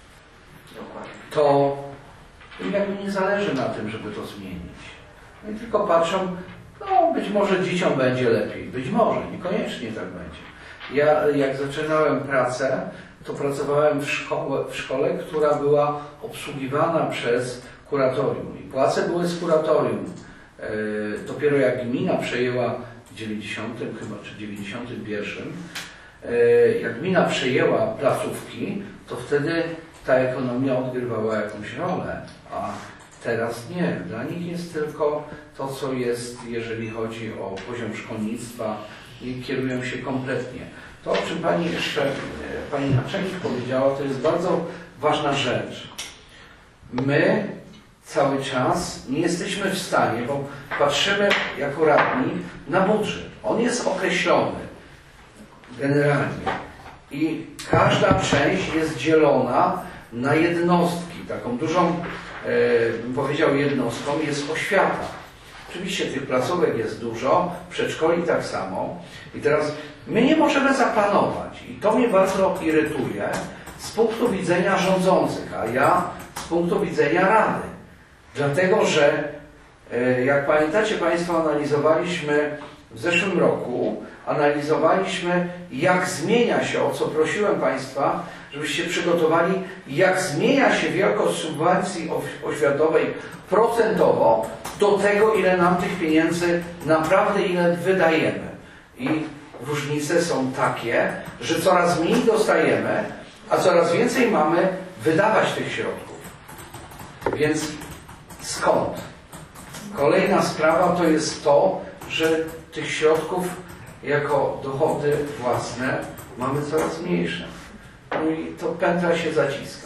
to jakby nie zależy na tym, żeby to zmienić. I tylko patrzą, no być może dzieciom będzie lepiej. Być może, niekoniecznie tak będzie. Ja jak zaczynałem pracę, to pracowałem w szkole, w szkole, która była obsługiwana przez kuratorium. I płace były z kuratorium. E, dopiero jak gmina przejęła w dziewięćdziesiątym chyba, czy dziewięćdziesiątym pierwszym, e, jak gmina przejęła placówki, to wtedy ta ekonomia odgrywała jakąś rolę, a teraz nie. Dla nich jest tylko to, co jest, jeżeli chodzi o poziom szkolnictwa i kierują się kompletnie. To, o czym Pani jeszcze, Pani naczelnik powiedziała, to jest bardzo ważna rzecz. My cały czas nie jesteśmy w stanie, bo patrzymy jako radni na budżet. On jest określony generalnie i każda część jest dzielona na jednostki. Taką dużą, e, bym powiedział, jednostką jest oświata. Oczywiście tych placówek jest dużo, przedszkoli tak samo. I teraz my nie możemy zaplanować i to mnie bardzo irytuje z punktu widzenia rządzących, a ja z punktu widzenia Rady. Dlatego, że jak pamiętacie Państwo, analizowaliśmy w zeszłym roku, analizowaliśmy, jak zmienia się, o co prosiłem Państwa, żebyście przygotowali, jak zmienia się wielkość subwencji oświatowej procentowo do tego, ile nam tych pieniędzy naprawdę ile wydajemy. I różnice są takie, że coraz mniej dostajemy, a coraz więcej mamy wydawać tych środków. Więc skąd? Kolejna sprawa to jest to, że tych środków jako dochody własne mamy coraz mniejsze. No i to pętla się zaciska.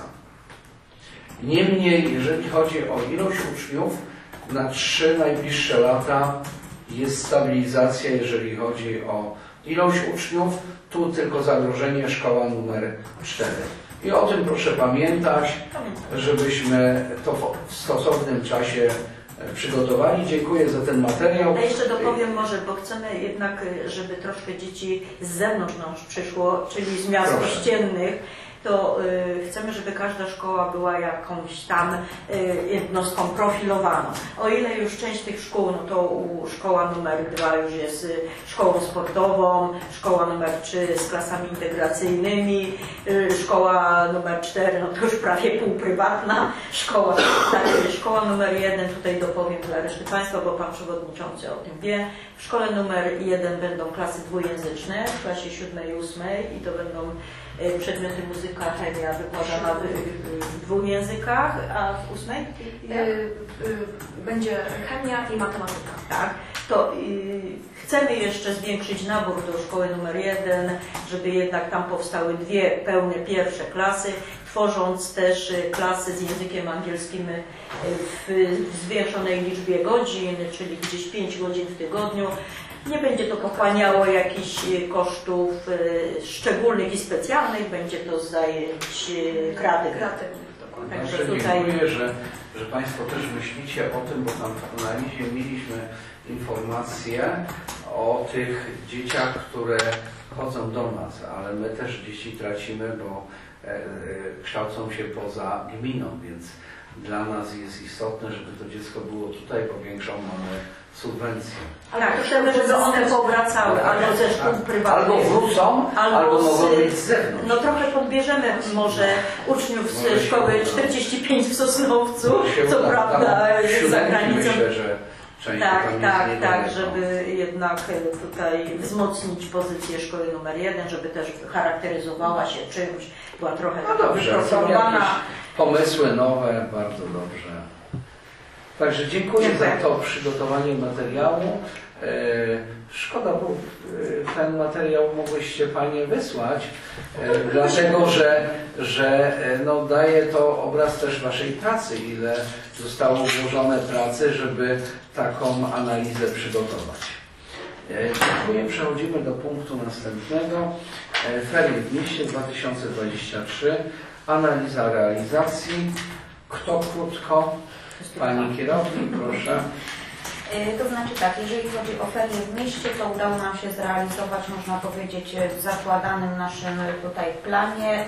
Niemniej, jeżeli chodzi o ilość uczniów, na trzy najbliższe lata jest stabilizacja, jeżeli chodzi o ilość uczniów. Tu tylko zagrożenie szkoła numer cztery. I o tym proszę pamiętać, żebyśmy to w stosownym czasie przygotowali. Dziękuję za ten materiał. A jeszcze dopowiem może, bo chcemy jednak, żeby troszkę dzieci z zewnątrz nam przyszło, czyli z miast Proszę. ościennych, to y, chcemy, żeby każda szkoła była jakąś tam y, jednostką profilowaną. O ile już część tych szkół, no to u, szkoła numer dwa już jest y, szkołą sportową, szkoła numer trzy z klasami integracyjnymi, y, szkoła numer cztery, no to już prawie półprywatna szkoła. Tak, szkoła numer jeden, tutaj dopowiem dla reszty Państwa, bo Pan Przewodniczący o tym wie. W szkole numer jeden będą klasy dwujęzyczne, w klasie siódmej i ósmej i to będą przedmioty muzyka, chemia wykładana w dwóch językach, a w ósmej? Będzie chemia i matematyka. Tak. To y, chcemy jeszcze zwiększyć nabór do szkoły numer jeden, żeby jednak tam powstały dwie pełne pierwsze klasy, tworząc też klasy z językiem angielskim w zwiększonej liczbie godzin, czyli gdzieś pięć godzin w tygodniu. Nie będzie to pochłaniało jakichś kosztów y, szczególnych i specjalnych, będzie to z zajęć y, kreatywnych. Dokładnie. Także Bardzo tutaj... dziękuję, że, że Państwo też myślicie o tym, bo tam w analizie mieliśmy informacje o tych dzieciach, które chodzą do nas, ale my też dzieci tracimy, bo e, e, kształcą się poza gminą, więc dla nas jest istotne, żeby to dziecko było tutaj, bo większą mamy subwencję. Tak, chcemy, żeby one powracały albo ze szkół prywatnych. Albo wrócą, albo, albo mogą być z zewnątrz. No trochę podbierzemy może uczniów z może szkoły czterdzieści pięć w Sosnowcu, co tam, prawda tam jest za granicą. Myślę, że część tak, tam tak, jest tak, żeby jednak tutaj wzmocnić pozycję szkoły numer jeden, żeby też charakteryzowała się czymś, była trochę no dobrze, są wyprofilowana. jakieś pomysły nowe, bardzo dobrze. Także dziękuję, dziękuję za to przygotowanie materiału. E, szkoda, bo e, ten materiał mogłyście Panie wysłać, e, dlatego że, że e, no, daje to obraz też Waszej pracy, ile zostało włożone pracy, żeby taką analizę przygotować. E, dziękuję. Przechodzimy do punktu następnego. E, Ferie w mieście dwa tysiące dwadzieścia trzy. Analiza realizacji. Kto krótko? Pani kierownik, proszę. To znaczy tak, jeżeli chodzi o ferie w mieście, to udało nam się zrealizować, można powiedzieć, w zakładanym naszym tutaj planie,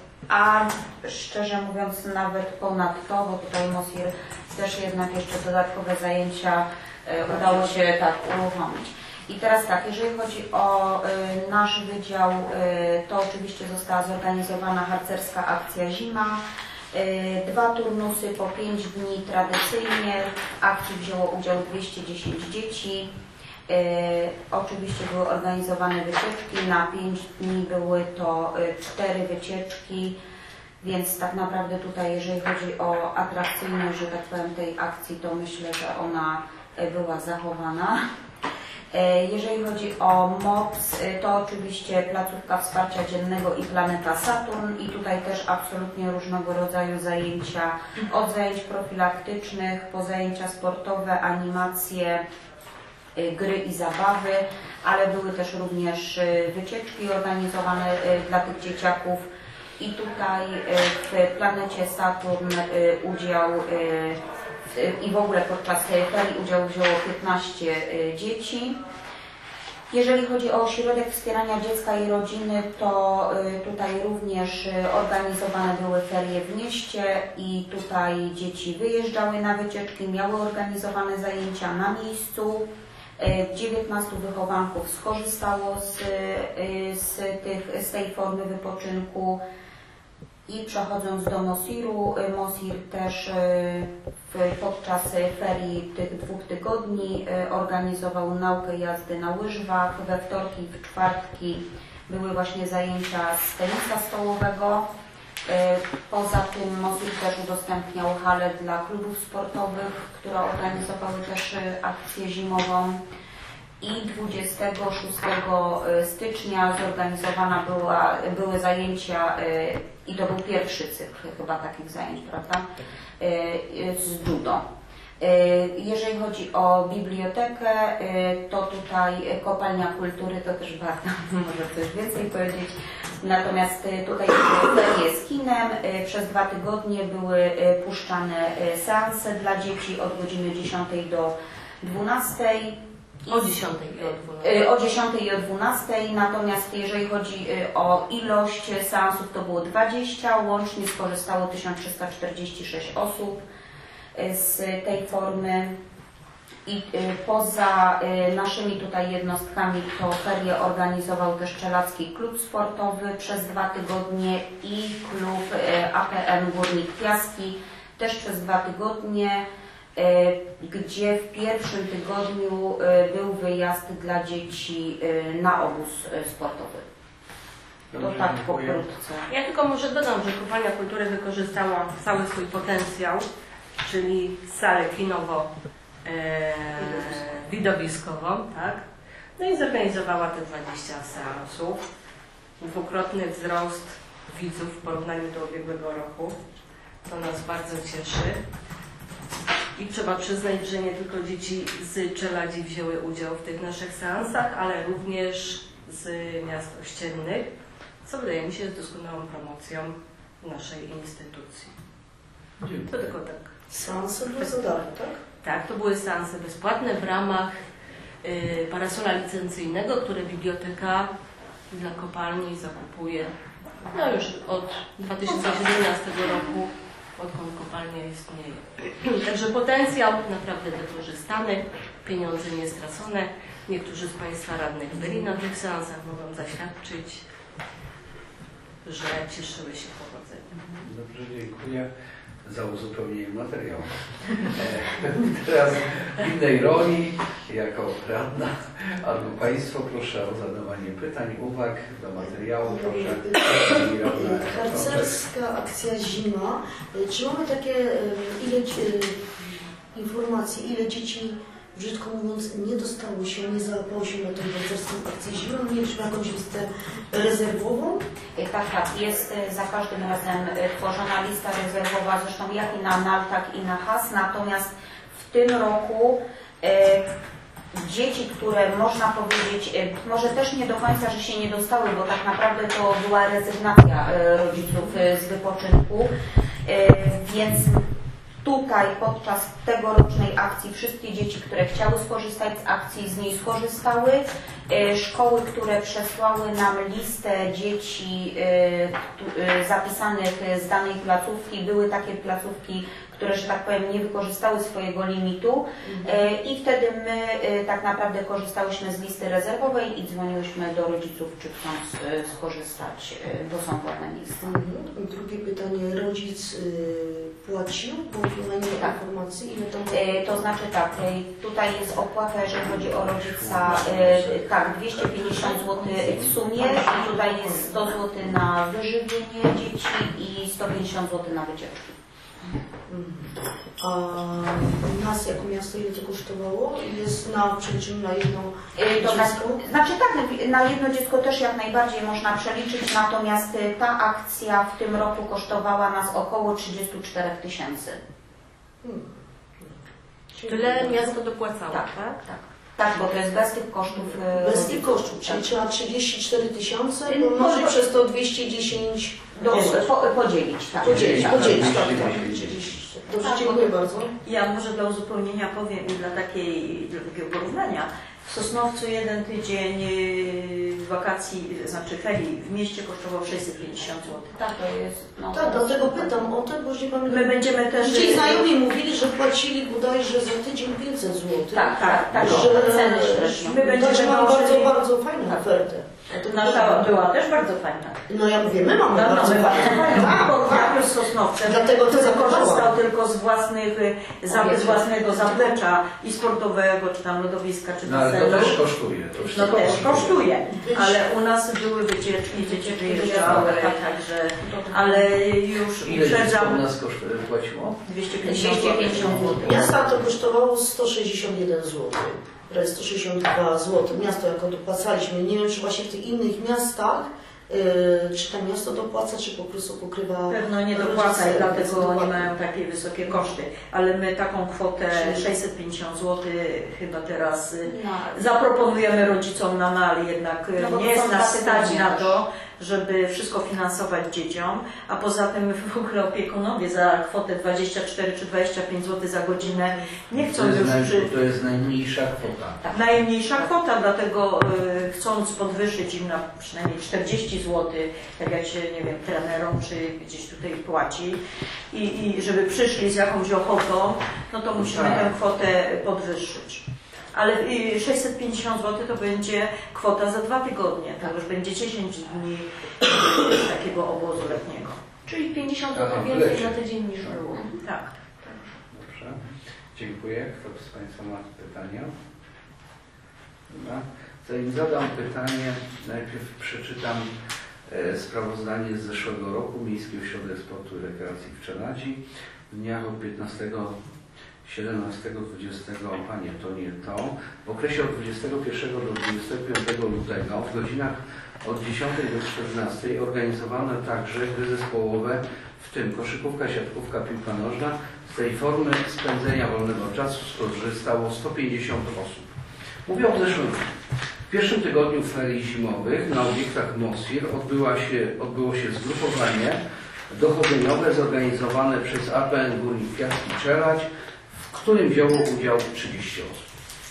a szczerze mówiąc nawet ponad to, bo tutaj Mosir też jednak jeszcze dodatkowe zajęcia udało się tak uruchomić. I teraz tak, jeżeli chodzi o y, nasz wydział, y, to oczywiście została zorganizowana harcerska akcja Zima. Dwa turnusy po pięć dni tradycyjnie. W akcji wzięło udział dwieście dziesięć dzieci. Oczywiście były organizowane wycieczki. Na pięć dni były to cztery wycieczki, więc tak naprawdę tutaj, jeżeli chodzi o atrakcyjność, że tak powiem, tej akcji, to myślę, że ona była zachowana. Jeżeli chodzi o M O P S, to oczywiście placówka wsparcia dziennego i Planeta Saturn i tutaj też absolutnie różnego rodzaju zajęcia, od zajęć profilaktycznych po zajęcia sportowe, animacje, gry i zabawy, ale były też również wycieczki organizowane dla tych dzieciaków i tutaj w Planecie Saturn udział i w ogóle podczas ferii udział wzięło piętnaście dzieci. Jeżeli chodzi o ośrodek wspierania dziecka i rodziny, to tutaj również organizowane były ferie w mieście i tutaj dzieci wyjeżdżały na wycieczki, miały organizowane zajęcia na miejscu. dziewiętnastu wychowanków skorzystało z, z, tych, z tej formy wypoczynku. I przechodząc do Mosiru, Mosir też w, podczas ferii tych dwóch tygodni organizował naukę jazdy na łyżwach. We wtorki i w czwartki były właśnie zajęcia z tenisa stołowego. Poza tym Mosir też udostępniał halę dla klubów sportowych, które organizowały też akcję zimową. I dwudziestego szóstego stycznia zorganizowana była, były zajęcia, i to był pierwszy cykl chyba takich zajęć, prawda, z judo. Jeżeli chodzi o bibliotekę, to tutaj Kopalnia Kultury, to też Barta może coś więcej powiedzieć. Natomiast tutaj ferie z kinem, przez dwa tygodnie były puszczane seanse dla dzieci od godziny dziesiątej do dwunastej. O dziesiątej i o dwunastej. O dziesiątej i o dwunastej, natomiast jeżeli chodzi o ilość seansów, to było dwadzieścia, łącznie skorzystało tysiąc trzysta czterdzieści sześć osób z tej formy. I poza naszymi tutaj jednostkami to ferie organizował też Czeladski Klub Sportowy przez dwa tygodnie i klub A P M Górnik Piaski też przez dwa tygodnie, gdzie w pierwszym tygodniu był wyjazd dla dzieci na obóz sportowy. To tak pokrótce. Ja tylko może dodam, że Kopalnia Kultury wykorzystała cały swój potencjał, czyli salę kinowo e, widowiskową, tak? No i zorganizowała te dwadzieścia seansów. Dwukrotny wzrost widzów w porównaniu do ubiegłego roku. To nas bardzo cieszy. I trzeba przyznać, że nie tylko dzieci z Czeladzi wzięły udział w tych naszych seansach, ale również z miast ościennych, co wydaje mi się jest doskonałą promocją naszej instytucji. To tylko tak. Seanse były za darmo, tak? Tak, to były seanse bezpłatne w ramach y, parasola licencyjnego, które biblioteka dla kopalni zakupuje no już od dwa tysiące siedemnastego roku, odkąd kopalnia istnieje. Także potencjał naprawdę wykorzystany, pieniądze nie stracone. Niektórzy z Państwa radnych byli na tych seansach, mogą zaświadczyć, że cieszyły się powodzeniem. Dobrze, dziękuję za uzupełnienie materiału. Teraz w innej roli, jako radna, albo Państwo, proszę o zadawanie pytań, uwag do materiału. Proszę. Harcerska akcja zima. Czy mamy takie ile informacji, ile dzieci, brzydko mówiąc, nie dostało się, nie załapało się na tą harcerską akcję zima? Mieliśmy jakąś listę rezerwową? Tak, tak. Jest za każdym razem tworzona lista rezerwowa, zresztą jak i na NAL, tak i na H A S. Natomiast w tym roku e, dzieci, które można powiedzieć, e, może też nie do końca, że się nie dostały, bo tak naprawdę to była rezygnacja e, rodziców e, z wypoczynku, e, więc tutaj podczas tegorocznej akcji wszystkie dzieci, które chciały skorzystać z akcji, z niej skorzystały. Szkoły, które przesłały nam listę dzieci zapisanych z danej placówki, były takie placówki, które, że tak powiem, nie wykorzystały swojego limitu i wtedy my tak naprawdę korzystałyśmy z listy rezerwowej i dzwoniłyśmy do rodziców, czy chcą skorzystać, bo są wolne listy. Mhm. Drugie pytanie, rodzic płacił, bo nie ma tak. informacji, ile to To znaczy tak, tutaj jest opłata, jeżeli chodzi o rodzica, tak, dwieście pięćdziesiąt złotych w sumie i tutaj jest sto złotych na wyżywienie dzieci i sto pięćdziesiąt złotych na wycieczki. A nas jako miasto ile to kosztowało? Jest na przeliczeniu na jedno Y, To na, dziecko? znaczy tak, na jedno dziecko też jak najbardziej można przeliczyć, natomiast y, ta akcja w tym roku kosztowała nas około trzydzieści cztery tysięcy. Hmm. Tyle miasto dopłacało, Tak, tak? tak. Tak, bo to jest bez tych kosztów. y, Bez tych kosztów, czyli trzeba trzydzieści cztery tysiące, Y, bo może po- przez to dwieście dziesięć Do, po, podzielić, tak. podzielić, tak. podzielić, tak, dwieście tak. dziesięć. trzydzieści cztery. Dobrze, dziękuję bardzo. Ja może dla uzupełnienia powiem i dla, takiej, dla takiego porównania. W Sosnowcu jeden tydzień yy, wakacji, znaczy ferii w mieście kosztował sześćset pięćdziesiąt złotych. Tak, to jest. No, Tak, dlatego pytam o to, bo nie pamiętam. My będziemy też... Ci znajomi mówili, że płacili bodajże za tydzień pięćset złotych. Tak, tak, tak. Że Ceny średnio. My będziemy Także mam dążyli- bardzo, bardzo fajną ofertę. Nasza była też bardzo fajna. No ja mówię, my mamy No, no, bardzo my bardzo fajną. fajną. Tak, Bo tak. ja z Sosnowcem, Dlatego to który zakochałam. korzystał tylko z własnych, y, za, z własnego zaplecza i sportowego, czy tam lodowiska, czy No ale to basenu. też kosztuje. To już No to też kosztuje, ale u nas były wycieczki, dzieci wyjeżdżały, także, ale już Ile dziecko u uprzedzam nas kosztuje, płaciło? dwieście pięćdziesiąt dwieście pięćdziesiąt złotych. Miasta to kosztowało sto sześćdziesiąt jeden złotych. Prawie sto sześćdziesiąt dwa złote. Miasto jako dopłacaliśmy. Nie wiem, czy właśnie w tych innych miastach, yy, czy to miasto dopłaca, czy po prostu pokrywa. Pewno nie dopłaca i rodzice. dlatego nie Dokładnie. mają takie wysokie koszty, ale my taką kwotę Czyli- sześćset pięćdziesiąt złotych chyba teraz y, No. zaproponujemy rodzicom na mali, jednak y, No bo nie to jest są nas dwa stać tygodnie na też. to, żeby wszystko finansować dzieciom, a poza tym w ogóle opiekunowie za kwotę dwadzieścia cztery czy dwadzieścia pięć złotych za godzinę nie chcą To jest, już naj, przy... to jest najmniejsza kwota. Tak, najmniejsza kwota, dlatego y, chcąc podwyższyć im na przynajmniej czterdzieści złotych, tak jak się, nie wiem, trenerom czy gdzieś tutaj płaci i, i żeby przyszli z jakąś ochotą, no to musimy Tak. tę kwotę podwyższyć. Ale y, sześćset pięćdziesiąt złotych to będzie kwota za dwa tygodnie, to już będzie dziesięć dni y, takiego obozu letniego. Czyli pięćdziesiąt Aha, złotych w więcej lecie. na tydzień niż było. Tak. Dobrze. Dziękuję. Kto z Państwa ma pytania? Dobra. Zanim zadam pytanie, najpierw przeczytam e, sprawozdanie z zeszłego roku. Miejski Ośrodek Sportu i Rekreacji w Czeladzi. W dniach od piętnastego, siedemnastego, dwudziestego, panie to nie to, w okresie od dwudziestego pierwszego do dwudziestego piątego lutego w godzinach od dziesiątej do czternastej organizowane także gry zespołowe, w tym koszykówka, siatkówka, piłka nożna. Z tej formy spędzenia wolnego czasu skorzystało sto pięćdziesiąt osób. Mówię o zeszłym roku. W pierwszym tygodniu ferii zimowych na obiektach MOSIR odbyła się, odbyło się zgrupowanie dochodzeniowe zorganizowane przez A P N Górnik Piast i Czeladź, w którym wzięło udział trzydzieści osób.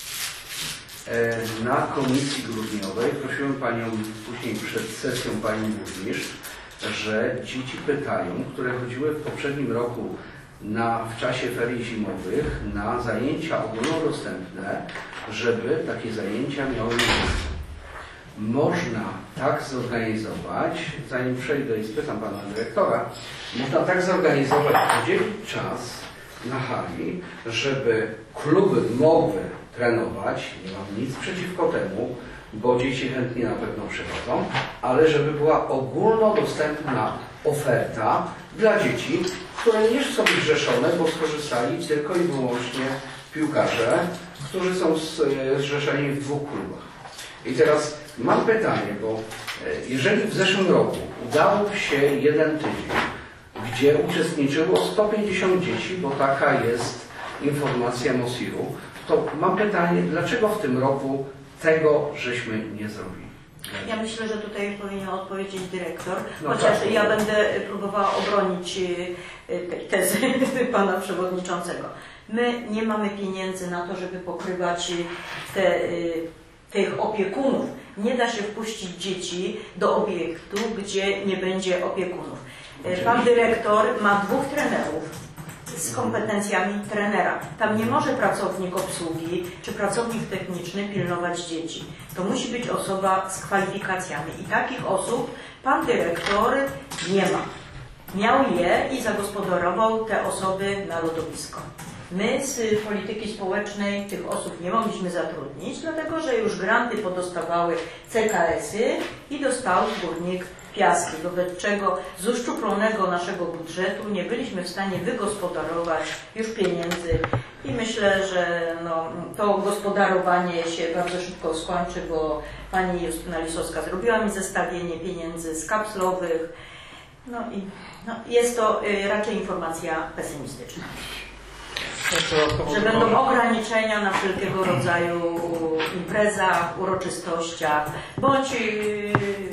Na komisji grudniowej prosiłem Panią później przed sesją Pani Burmistrz, że dzieci pytają, które chodziły w poprzednim roku na, w czasie ferii zimowych na zajęcia ogólnodostępne, żeby takie zajęcia miały miejsce. Można tak zorganizować, zanim przejdę i spytam Pana Dyrektora, można tak zorganizować, podzielić czas na hali, żeby kluby mogły trenować, nie mam nic przeciwko temu, bo dzieci chętnie na pewno przychodzą, ale żeby była ogólnodostępna oferta dla dzieci, które nie są zrzeszone, bo skorzystali tylko i wyłącznie piłkarze, którzy są zrzeszeni w dwóch klubach. I teraz mam pytanie, bo jeżeli w zeszłym roku udało się jeden tydzień, gdzie uczestniczyło sto pięćdziesiąt dzieci, bo taka jest informacja MOSIR-u, to mam pytanie, dlaczego w tym roku tego żeśmy nie zrobili? Ja myślę, że tutaj powinien odpowiedzieć dyrektor, No chociaż tak. ja będę próbowała obronić y, tej tezy pana przewodniczącego. My nie mamy pieniędzy na to, żeby pokrywać te, y, tych opiekunów. Nie da się wpuścić dzieci do obiektu, gdzie nie będzie opiekunów. Y, Pan dyrektor ma dwóch trenerów z kompetencjami trenera. Tam nie może pracownik obsługi czy pracownik techniczny pilnować dzieci. To musi być osoba z kwalifikacjami i takich osób pan dyrektor nie ma. Miał je i zagospodarował te osoby na lodowisko. My z polityki społecznej tych osób nie mogliśmy zatrudnić, dlatego że już granty podostawały C K S-y i dostał górnik Piaski, wobec czego z uszczuplonego naszego budżetu nie byliśmy w stanie wygospodarować już pieniędzy i myślę, że no, to gospodarowanie się bardzo szybko skończy, bo pani Justyna Lisowska zrobiła mi zestawienie pieniędzy z kapslowych, no i no, jest to y, raczej informacja pesymistyczna. Że będą ograniczenia na wszelkiego rodzaju imprezach, uroczystościach, bądź y,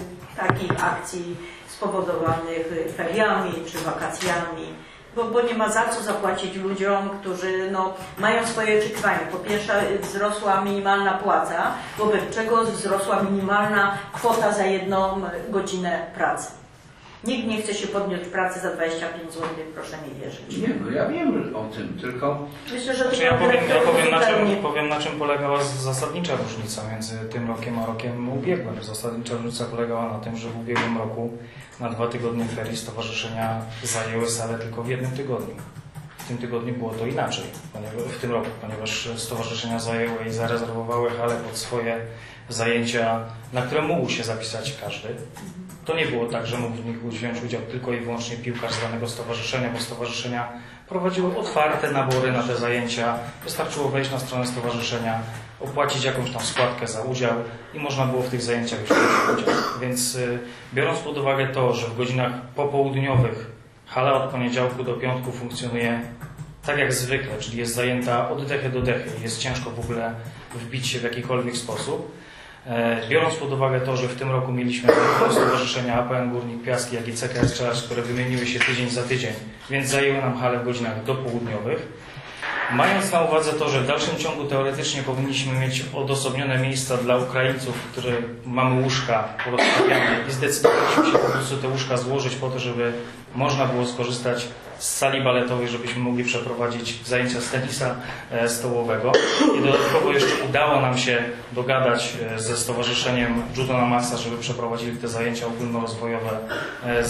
takich akcji spowodowanych feriami czy wakacjami, bo, bo nie ma za co zapłacić ludziom, którzy no, mają swoje oczekiwania. Po pierwsze wzrosła minimalna płaca, wobec czego wzrosła minimalna kwota za jedną godzinę pracy. Nikt nie chce się podjąć pracy za dwadzieścia pięć złotych, proszę mi wierzyć. Nie, no ja wiem o tym, tylko... Myślę, że Znaczy ja powiem, ja powiem, na czym, powiem na czym polegała zasadnicza różnica między tym rokiem a rokiem ubiegłym. Zasadnicza różnica polegała na tym, że w ubiegłym roku na dwa tygodnie ferii stowarzyszenia zajęły salę tylko w jednym tygodniu. W tym tygodniu było to inaczej, w tym roku, ponieważ stowarzyszenia zajęły i zarezerwowały halę pod swoje zajęcia, na które mógł się zapisać każdy. To nie było tak, że mógł w nich wziąć udział tylko i wyłącznie piłkarz z danego stowarzyszenia, bo stowarzyszenia prowadziły otwarte nabory na te zajęcia. Wystarczyło wejść na stronę stowarzyszenia, opłacić jakąś tam składkę za udział i można było w tych zajęciach wziąć udział. Więc y, biorąc pod uwagę to, że w godzinach popołudniowych hala od poniedziałku do piątku funkcjonuje tak jak zwykle, czyli jest zajęta od dechy do dechy, jest ciężko w ogóle wbić się w jakikolwiek sposób. Biorąc pod uwagę to, że w tym roku mieliśmy stowarzyszenia A P N Górnik Piaski, jak i C K S Czarz, które wymieniły się tydzień za tydzień, więc zajęły nam halę w godzinach dopołudniowych. Mając na uwadze to, że w dalszym ciągu teoretycznie powinniśmy mieć odosobnione miejsca dla Ukraińców, które mamy łóżka porozstawiane i zdecydowaliśmy się po prostu te łóżka złożyć po to, żeby można było skorzystać z sali baletowej, żebyśmy mogli przeprowadzić zajęcia z tenisa stołowego. I dodatkowo jeszcze udało nam się dogadać ze Stowarzyszeniem Judo na Maxa, żeby przeprowadzili te zajęcia ogólnorozwojowe z,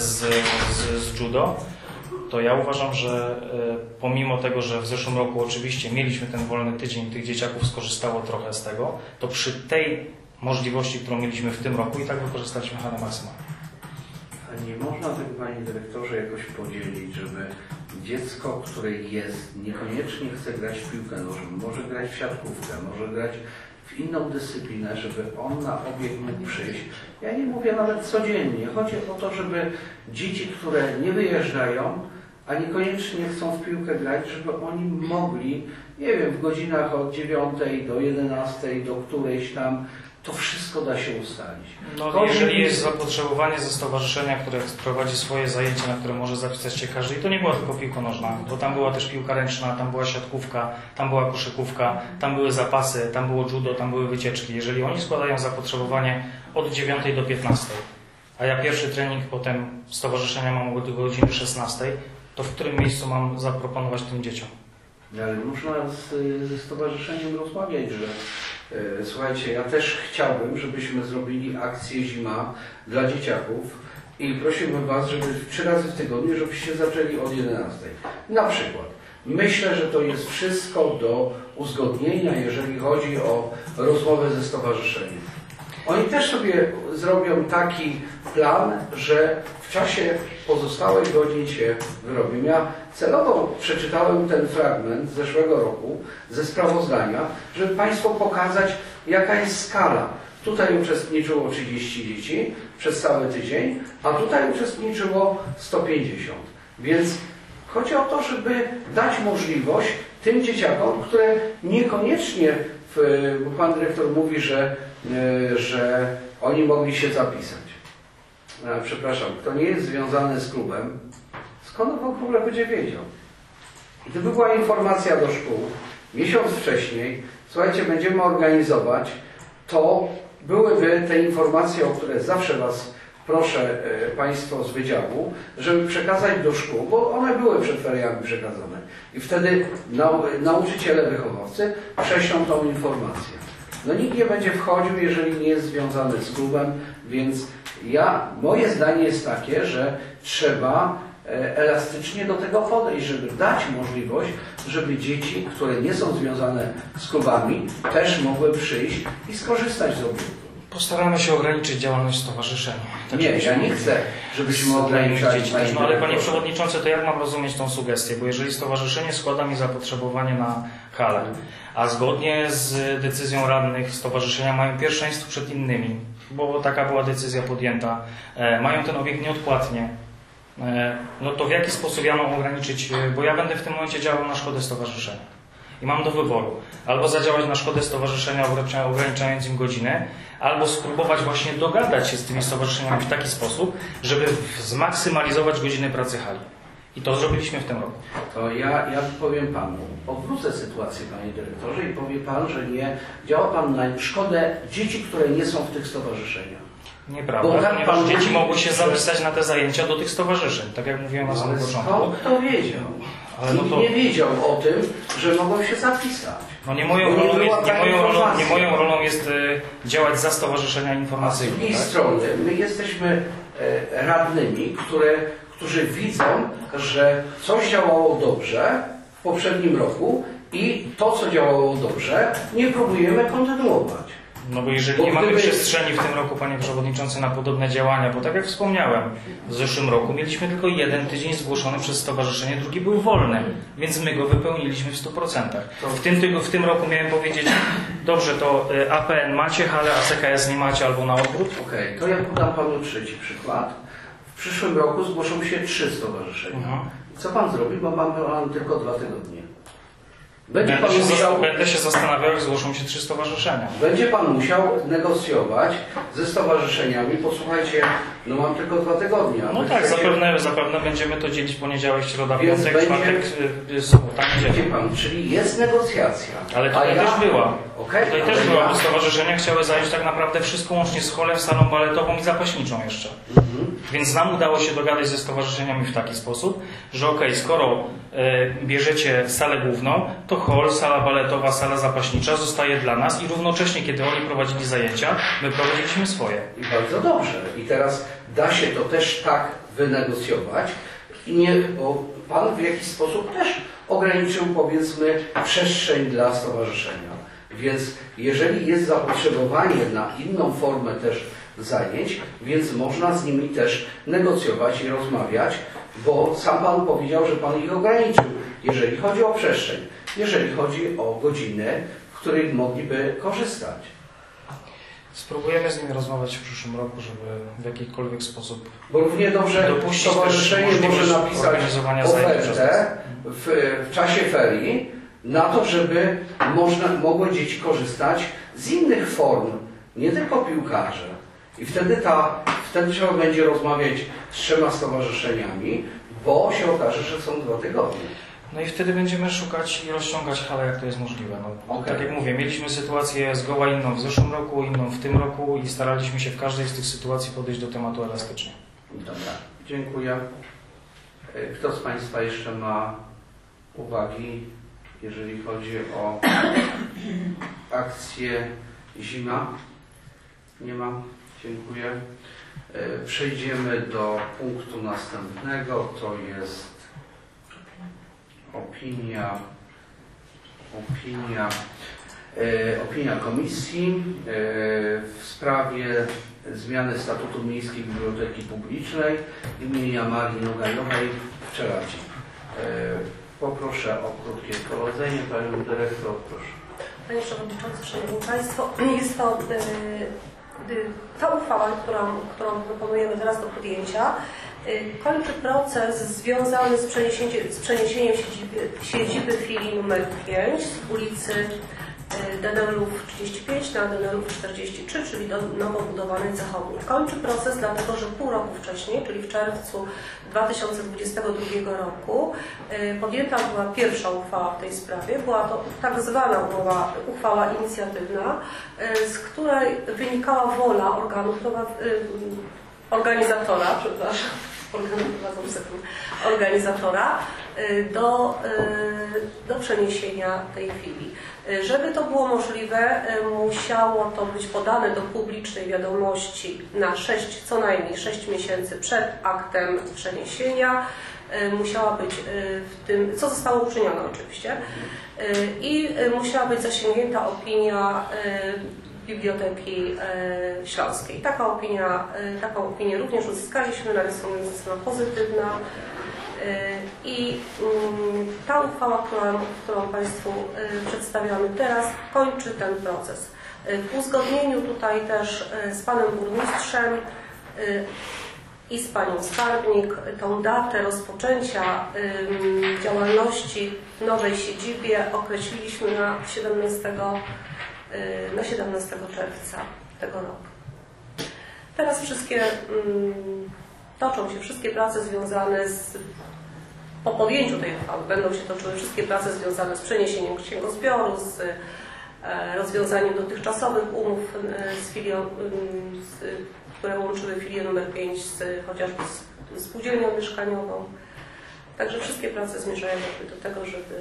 z, z judo. To ja uważam, że pomimo tego, że w zeszłym roku oczywiście mieliśmy ten wolny tydzień, tych dzieciaków skorzystało trochę z tego, to przy tej możliwości, którą mieliśmy w tym roku, i tak wykorzystaliśmy halę maksymalnie. A nie można tego, panie dyrektorze, jakoś podzielić, żeby dziecko, które jest, niekoniecznie chce grać w piłkę nożną, może grać w siatkówkę, może grać w inną dyscyplinę, żeby on na obieg mógł przyjść. Ja nie mówię nawet codziennie. Chodzi o to, żeby dzieci, które nie wyjeżdżają, a niekoniecznie chcą w piłkę grać, żeby oni mogli, nie wiem, w godzinach od dziewiątej do jedenastej, do którejś tam, to wszystko da się ustalić. No, to jeżeli jest zapotrzebowanie ze stowarzyszenia, które prowadzi swoje zajęcia, na które może zapisać się każdy, i to nie była tylko piłka nożna, bo tam była też piłka ręczna, tam była siatkówka, tam była koszykówka, tam były zapasy, tam było judo, tam były wycieczki. Jeżeli oni składają zapotrzebowanie od dziewiątej do piętnastej, a ja pierwszy trening potem stowarzyszenia mam od godziny szesnastej, to w którym miejscu mam zaproponować tym dzieciom? Ale można z, ze stowarzyszeniem rozmawiać, że e, słuchajcie, ja też chciałbym, żebyśmy zrobili akcję zima dla dzieciaków i prosiłbym Was, żeby trzy razy w tygodniu, żebyście zaczęli od jedenastej. Na przykład. Myślę, że to jest wszystko do uzgodnienia, jeżeli chodzi o rozmowę ze stowarzyszeniem. Oni też sobie zrobią taki plan, że w czasie pozostałych godzin się wyrobią. Ja celowo przeczytałem ten fragment z zeszłego roku ze sprawozdania, żeby Państwu pokazać, jaka jest skala. Tutaj uczestniczyło trzydzieści dzieci przez cały tydzień, a tutaj uczestniczyło sto pięćdziesiąt. Więc chodzi o to, żeby dać możliwość tym dzieciakom, które niekoniecznie, w, bo Pan Dyrektor mówi, że, że oni mogli się zapisać. Przepraszam, kto nie jest związany z klubem, skąd on w ogóle będzie wiedział? Gdyby była informacja do szkół miesiąc wcześniej, słuchajcie, będziemy organizować, to byłyby te informacje, o które zawsze Was proszę Państwo z wydziału, żeby przekazać do szkół, bo one były przed feriami przekazane. I wtedy nau nauczyciele, wychowawcy prześlą tą informację. No nikt nie będzie wchodził, jeżeli nie jest związany z klubem, więc ja, moje zdanie jest takie, że trzeba elastycznie do tego podejść, żeby dać możliwość, żeby dzieci, które nie są związane z klubami, też mogły przyjść i skorzystać z obiegu. Postaramy się ograniczyć działalność stowarzyszeń. Tak, Nie, ja nie chcę, żebyśmy ograniczali. dzieci też. No ale panie przewodniczący, to jak mam rozumieć tą sugestię? Bo jeżeli stowarzyszenie składa mi zapotrzebowanie na halę, a zgodnie z decyzją radnych stowarzyszenia mają pierwszeństwo przed innymi, bo taka była decyzja podjęta, e, mają ten obiekt nieodpłatnie, e, no to w jaki sposób ja mam ograniczyć, bo ja będę w tym momencie działał na szkodę stowarzyszenia. I mam do wyboru. Albo zadziałać na szkodę stowarzyszenia, ograniczając im godzinę, albo spróbować właśnie dogadać się z tymi stowarzyszeniami w taki sposób, żeby zmaksymalizować godziny pracy hali. I to zrobiliśmy w tym roku. To ja, ja powiem Panu, odwrócę sytuację, Panie Dyrektorze, i powie Pan, że nie działa Pan na szkodę dzieci, które nie są w tych stowarzyszeniach. Nieprawda, Bo tak ponieważ pan dzieci mówi, mogły się że- zapisać na te zajęcia do tych stowarzyszeń, tak jak mówiłem na samym Ale początku. skąd kto wiedział? Ale no Nikt to- nie wiedział o tym, że mogą się zapisać. No nie moją Bo nie rolą była jest, nie taka moją rolą, nie informacja. moją rolą jest e, działać za stowarzyszenia A z informacyjne. drugiej Tak? strony my jesteśmy e, radnymi, które, którzy widzą, że coś działało dobrze w poprzednim roku i to, co działało dobrze, nie próbujemy kontynuować. No bo jeżeli Bo nie mamy gdyby- przestrzeni w tym roku, panie przewodniczący, na podobne działania, bo tak jak wspomniałem, w zeszłym roku mieliśmy tylko jeden tydzień zgłoszony przez stowarzyszenie, drugi był wolny, więc my go wypełniliśmy w stu procentach. W tym, tygo- w tym roku miałem powiedzieć, dobrze, to y, A P N macie halę, a C K S nie macie, albo na odwrót. Okej, to ja podam Panu trzeci przykład. W przyszłym roku zgłoszą się trzy stowarzyszenia. Mhm. I co Pan zrobi, bo mamy Pan tylko dwa tygodnie. Będzie Będę pan, się, musiał, zas- będę się zastanawiał, jak zgłoszą się trzy stowarzyszenia. będzie pan musiał negocjować ze stowarzyszeniami. Posłuchajcie, no mam tylko dwa tygodnie. a No wy tak, chcecie- zapewne, zapewne będziemy to dzielić poniedziałek, środa, Więc piątek, będzie- czwartek, y, y, sobota, Wiecie niedziela. pan, czyli jest negocjacja. Ale A tutaj ja- też była. Okej, Tutaj ale też była, ja- bo stowarzyszenia chciały zająć tak naprawdę wszystko łącznie z holem, salą baletową i zapaśniczą jeszcze. Mhm. Więc nam udało się dogadać ze stowarzyszeniami w taki sposób, że okej, okay, skoro e, bierzecie salę główną, to hol, sala baletowa, sala zapaśnicza zostaje dla nas i równocześnie, kiedy oni prowadzili zajęcia, my prowadziliśmy swoje. I bardzo dobrze. I teraz da się to też tak wynegocjować. I nie, bo pan w jakiś sposób też ograniczył, powiedzmy, przestrzeń dla stowarzyszenia. Więc jeżeli jest zapotrzebowanie na inną formę też zajęć, więc można z nimi też negocjować i rozmawiać, bo sam Pan powiedział, że Pan ich ograniczył, jeżeli chodzi o przestrzeń, jeżeli chodzi o godziny, w których mogliby korzystać. Spróbujemy z nimi rozmawiać w przyszłym roku, żeby w jakikolwiek sposób Bo równie dobrze dopuścić stowarzyszenie też może możliwość napisać organizowania zajęć przez nas. ofertę w, w czasie ferii na to, żeby można, mogły dzieci korzystać z innych form, nie tylko piłkarze. I wtedy, ta, wtedy trzeba będzie rozmawiać z trzema stowarzyszeniami, bo się okaże, że są dwa tygodnie. No i wtedy będziemy szukać i rozciągać halę, jak to jest możliwe. No, Okej. Tak jak mówię, mieliśmy sytuację zgoła inną w zeszłym roku, inną w tym roku i staraliśmy się w każdej z tych sytuacji podejść do tematu elastycznie. Dobra, dziękuję. Kto z Państwa jeszcze ma uwagi, jeżeli chodzi o akcję Zima? Nie ma? Dziękuję. Przejdziemy do punktu następnego. To jest opinia, opinia, e, opinia komisji e, w sprawie zmiany statutu Miejskiej Biblioteki Publicznej imienia Marii Nogajowej w Czeradzie. E, poproszę o krótkie wprowadzenie. Panią dyrektor, proszę. Panie Przewodniczący, Szanowni Państwo, jest to y, y, ta uchwała, którą, którą proponujemy teraz do podjęcia, y, kończy proces związany z przeniesieniem, z przeniesieniem siedziby, siedziby filii numer pięć z ulicy y, Denelów trzydzieści pięć na Denelów czterdzieści trzy, czyli do nowo budowanej zachodniej. Kończy proces dlatego, że pół roku wcześniej, czyli w czerwcu dwa tysiące dwudziestego drugiego roku y, podjęta była pierwsza uchwała w tej sprawie. Była to tak zwana umowa, uchwała inicjatywna, y, z której wynikała wola organu, prowa- y, organizatora, przepraszam, organu prowadzą sekund, organizatora y, do, y, do przeniesienia tej filii. Y, Żeby to było możliwe, y, musiało to być podane do publicznej wiadomości na sześć, co najmniej sześć miesięcy przed aktem przeniesienia. Y, Musiała być y, w tym, co zostało uczynione oczywiście, y, i y, musiała być zasięgnięta opinia y, Biblioteki e, Śląskiej. Taka opinia, e, taką opinię również uzyskaliśmy, narysowana jest ocena pozytywna. I ta uchwała, którą, którą Państwu przedstawiamy teraz, kończy ten proces. W uzgodnieniu tutaj też z Panem Burmistrzem i z Panią Skarbnik tą datę rozpoczęcia działalności w nowej siedzibie określiliśmy na siedemnastego, na siedemnastego czerwca tego roku. Teraz wszystkie toczą się wszystkie prace związane z, po podjęciu tej uchwały, będą się toczyły wszystkie prace związane z przeniesieniem księgozbioru, z e, rozwiązaniem dotychczasowych umów z filią, z, które łączyły filię numer pięć z, chociażby z spółdzielnią mieszkaniową. Także wszystkie prace zmierzają jakby do tego, żeby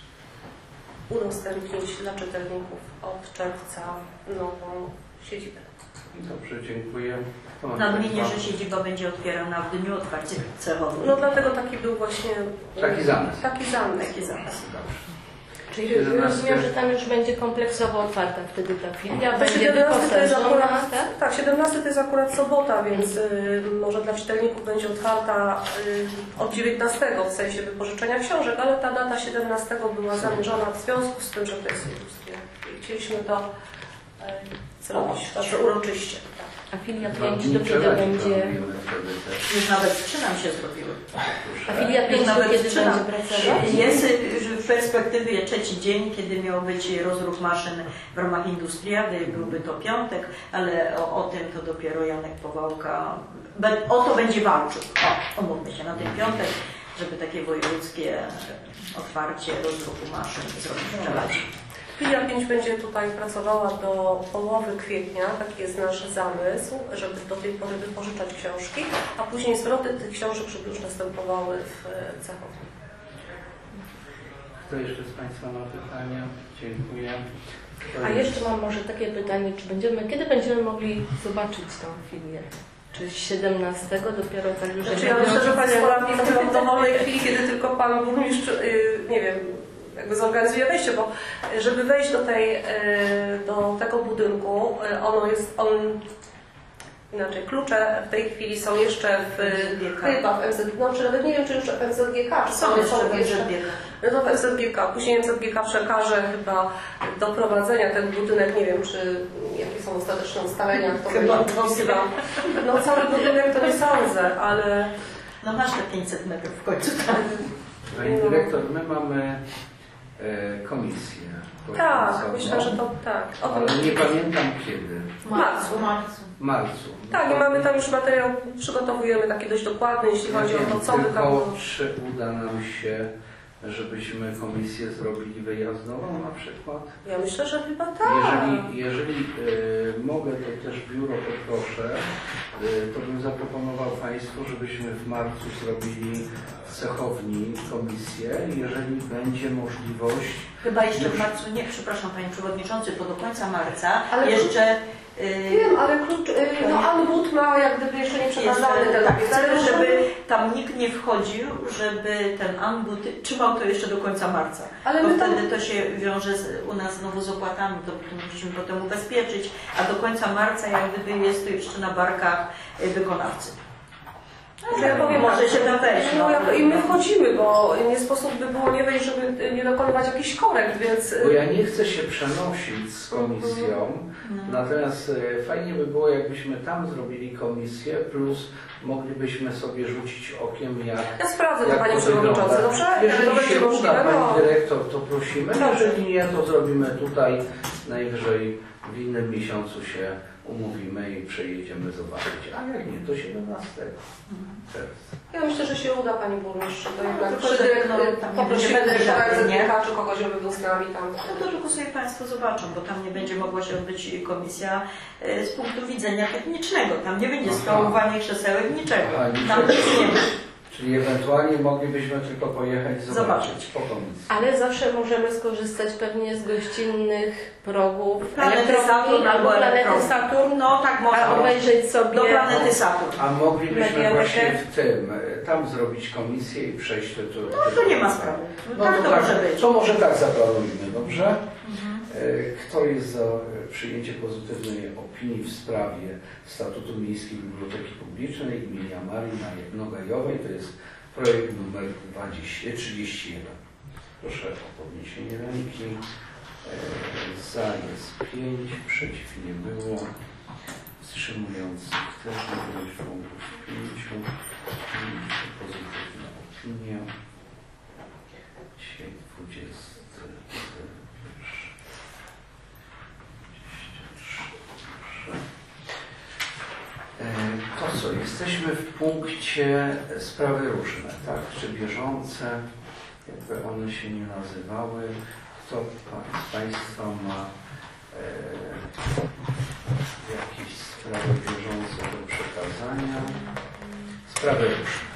udostępnić dla czytelników od czerwca nową siedzibę. Dobrze, dziękuję. Nadmienię, że siedziba będzie otwierana w dniu otwarcia cechowym. No dlatego taki był właśnie... Taki zamysł. Taki zamysł. Taki zamysł. Czyli rozumiem, że tam już będzie kompleksowo otwarta wtedy ta filia, To będzie siedemnasty to jest akurat, tak? tak, siedemnasty to jest akurat sobota, więc y, może dla czytelników będzie otwarta y, od dziewiętnastego w sensie wypożyczenia książek, ale ta data siedemnastego była zamierzona w związku z tym, że to jest ilustria. I chcieliśmy to y, zrobić bardzo uroczyście. Tak. A filia pięć do kiedy będzie... Już nawet trzy nam się zrobiły. A filia pięć do kiedy będzie pracować? Jest w perspektywie trzeci dzień, kiedy miał być rozruch maszyn w ramach Industriady, byłby to piątek, ale o, o tym to dopiero Janek Powałka, o to będzie walczył. O, omówmy się na ten piątek, żeby takie wojewódzkie otwarcie rozruchu maszyn zrobić w Czeladzie. Filia pięć będzie tutaj pracowała do połowy kwietnia, taki jest nasz zamysł, żeby do tej pory wypożyczać książki, a później zwroty tych książek, żeby już następowały w cechowni. Kto jeszcze z Państwa ma pytania? Dziękuję. A jeszcze mam może takie pytanie, czy będziemy, kiedy będziemy mogli zobaczyć tą filię? Czy siedemnastego dopiero tak już... Znaczy, ja myślę, że Państwo radni mówią w dowolnej chwili, kiedy tylko Pan Burmistrz, yy, nie wiem, jakby zorganizuje wejście, bo żeby wejść do, tej, do tego budynku, ono jest, on, inaczej, klucze w tej chwili są jeszcze w, chyba w M Z G K, no czy nawet nie wiem, czy już w M Z G K, czy są jeszcze w M Z G K. No w M Z G K, później M Z G K przekaże chyba do prowadzenia ten budynek, nie wiem, czy jakie są ostateczne ustalenia, kto będzie podpisywał. No cały budynek to nie sądzę, ale... No masz te pięćset metrów w końcu tam. Pani dyrektor, my mamy komisję. Tak, myślę, że to tak. Ale nie pamiętam kiedy. W marcu. W marcu. Tak, i mamy tam już materiał, przygotowujemy taki dość dokładny, jeśli chodzi o to, co by tam było. Tylko czy uda nam się, żebyśmy komisję zrobili wyjazdową na przykład? Ja myślę, że chyba tak. Jeżeli, jeżeli y, mogę, to też biuro poproszę, y, to bym zaproponował Państwu, żebyśmy w marcu zrobili w cechowni komisję, jeżeli będzie możliwość. Chyba jeszcze w marcu, nie, przepraszam Panie Przewodniczący, bo do końca marca ale jeszcze... Wiem, ale klucz, no Anwut ma jak gdyby jeszcze nie przekazany ten tak, chcemy, żeby tam nikt nie wchodził, żeby ten Anwut trzymał to jeszcze do końca marca. Ale bo wtedy tam... to się wiąże z, u nas znowu z opłatami, to musimy potem ubezpieczyć, a do końca marca jak gdyby jest to jeszcze na barkach wykonawcy. No, ja powiem, może się tam wejść. No, no, I my wchodzimy, bo nie sposób by było nie wejść, żeby nie dokonywać jakichś korekt, więc... Bo ja nie chcę się przenosić z komisją, no. Natomiast fajnie by było, jakbyśmy tam zrobili komisję, plus moglibyśmy sobie rzucić okiem, jak... Ja sprawdzę to Panie Przewodniczący, dobrze? Jeżeli to się będzie uda, Pani no. Dyrektor, to prosimy. Jeżeli nie, to zrobimy tutaj, najwyżej w innym miesiącu się umówimy i przejedziemy zobaczyć. A jak nie, to siedemnastego czerwca. Ja myślę, że się uda Pani Burmistrz. To jednak no, przy dyrektor, poprosimy dyrektora M Z G K czy kogoś, żeby był z nami tam. No to tylko sobie Państwo zobaczą, bo tam nie będzie mogła się odbyć komisja z punktu widzenia technicznego. Tam nie będzie stołowania krzesełek, niczego. Tam nic nie ma. Czyli ewentualnie moglibyśmy tylko pojechać zobaczyć, zobaczyć po komisji. Ale zawsze możemy skorzystać pewnie z gościnnych progów Planety Saturn albo Planety Saturn. No tak można. A obejrzeć sobie. Do Planety Saturn. A moglibyśmy właśnie w tym, tam zrobić komisję i przejść do... No to nie ma sprawy. No tak to, to tak, może być. To może tak zaplanujmy, dobrze? Mhm. Kto jest za przyjęciem pozytywnej opinii w sprawie Statutu Miejskiej Biblioteki Publicznej imienia Marii Nogajowej? To jest projekt numer trzydzieści jeden. Proszę o podniesienie ręki. Za jest pięć, przeciw nie było. Wstrzymujących też nie było członków pięciu. Pozytywna opinia. Dzisiaj dwudziesty. To co, jesteśmy w punkcie sprawy różne, tak? Czy bieżące, jakby one się nie nazywały. Kto z Państwa ma e, jakieś sprawy bieżące do przekazania? Sprawy różne.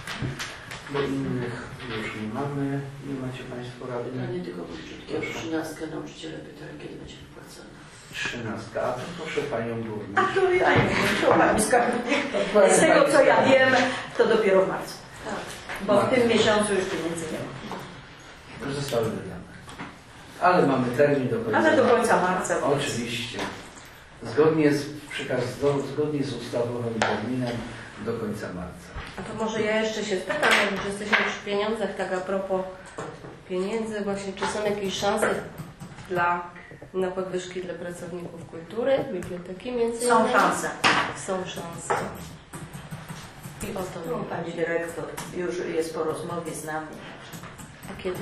Bo innych już nie mamy. Nie macie Państwo rady? Pytanie tylko króciutkie. Trzynastkę nauczyciele pytali, kiedy będzie wypłacana. Trzynastka. A to proszę Panią A Burmistrz. to ja nie wiem, to Pani skarbnik. Z tego co ja wiem, to dopiero w marcu. Tak. Bo w tym miesiącu już pieniędzy nie ma. Już zostały wydane. Ale mamy termin do końca Ale do marca. końca marca. Oczywiście. Zgodnie z, przekaz, do, zgodnie z ustawowym terminem do końca marca. A to może ja jeszcze się spytam, jak już jesteśmy przy pieniądzach, tak a propos pieniędzy właśnie, czy są jakieś szanse dla, na podwyżki dla pracowników kultury, biblioteki między innymi? Są szanse. Są szanse. I o to No, nie Pani chodzi. dyrektor już jest po rozmowie z nami. A kiedy?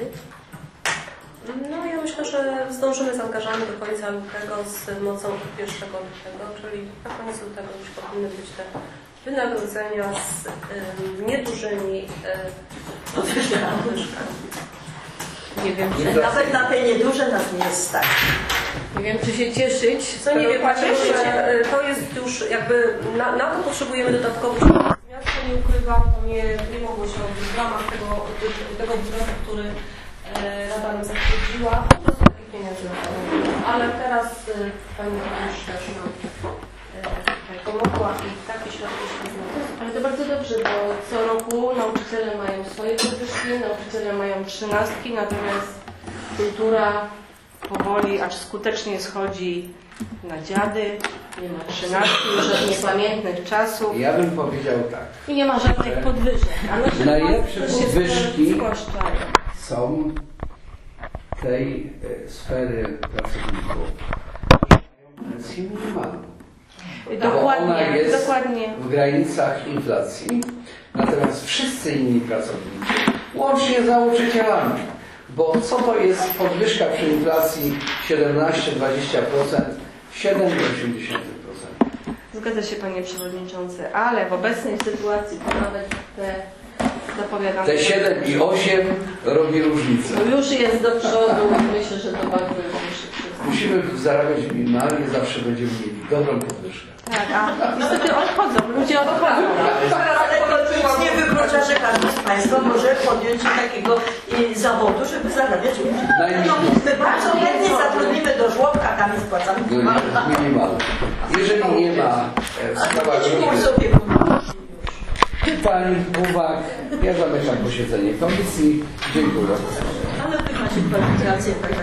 No ja myślę, że zdążymy zaangażować do końca lutego z mocą pierwszego lutego, czyli na końcu lutego już powinny być te wynagrodzenia z y, niedużymi y, podwyżkami. Nie wiem, Nie czy, za- Nawet na te nieduże nas nie jest stać. nie wiem, czy się cieszyć. Co nie wiem, Dokładnie, Panie, że- że y, to jest już jakby, na, na to potrzebujemy dodatkowych środków. Miasto nie ukrywam, to nie, nie mogło się odbyć w ramach tego, tego budżetu, który e, Rada nam zatwierdziła. Po prostu takich pieniędzy na to nie było. Ale teraz y, Pani Burmistrz też nam e, pomogła i takie środki się znalazły. Ale to bardzo dobrze, bo co roku nauczyciele mają swoje podwyżki, nauczyciele mają trzynastki, natomiast kultura powoli, acz skutecznie schodzi na dziady, nie ma trzynastki już od niepamiętnych czasów Ja bym powiedział tak. i nie ma żadnych podwyżek. A nasze Najlepsze płatki się podwyżki spłaszczają. są tej e, sfery pracowników. Pensję minimalną. Bo ona Dokładnie, jest dokładnie. w granicach inflacji. Natomiast wszyscy inni pracownicy, łącznie z nauczycielami, bo co to jest podwyżka przy inflacji siedemnaście do dwudziestu procent, siedem do osiemdziesięciu procent. Zgadza się Panie Przewodniczący, ale w obecnej sytuacji to nawet te zapowiadane... Te siedem i osiem robi różnicę. No już jest do przodu i myślę, że to bardzo większy wszystko. Musimy zarabiać minimalnie, zawsze będziemy mieli dobrą podwyżkę. Tak, a niestety odchodzą, ludzie odchodzą. Ale to nic nie wyklucza, że każdy z Państwa może podjąć się takiego y, zawodu, żeby zarabiać Najmniej. no, my bardzo chętnie zatrudnimy do żłobka, tam jest płacany Minimalnie. Jeżeli nie ma e, w sprawach mój różnych sobie pytań, uwag, ja zamykam posiedzenie komisji. Dziękuję. Ale Wy macie kwalifikacje.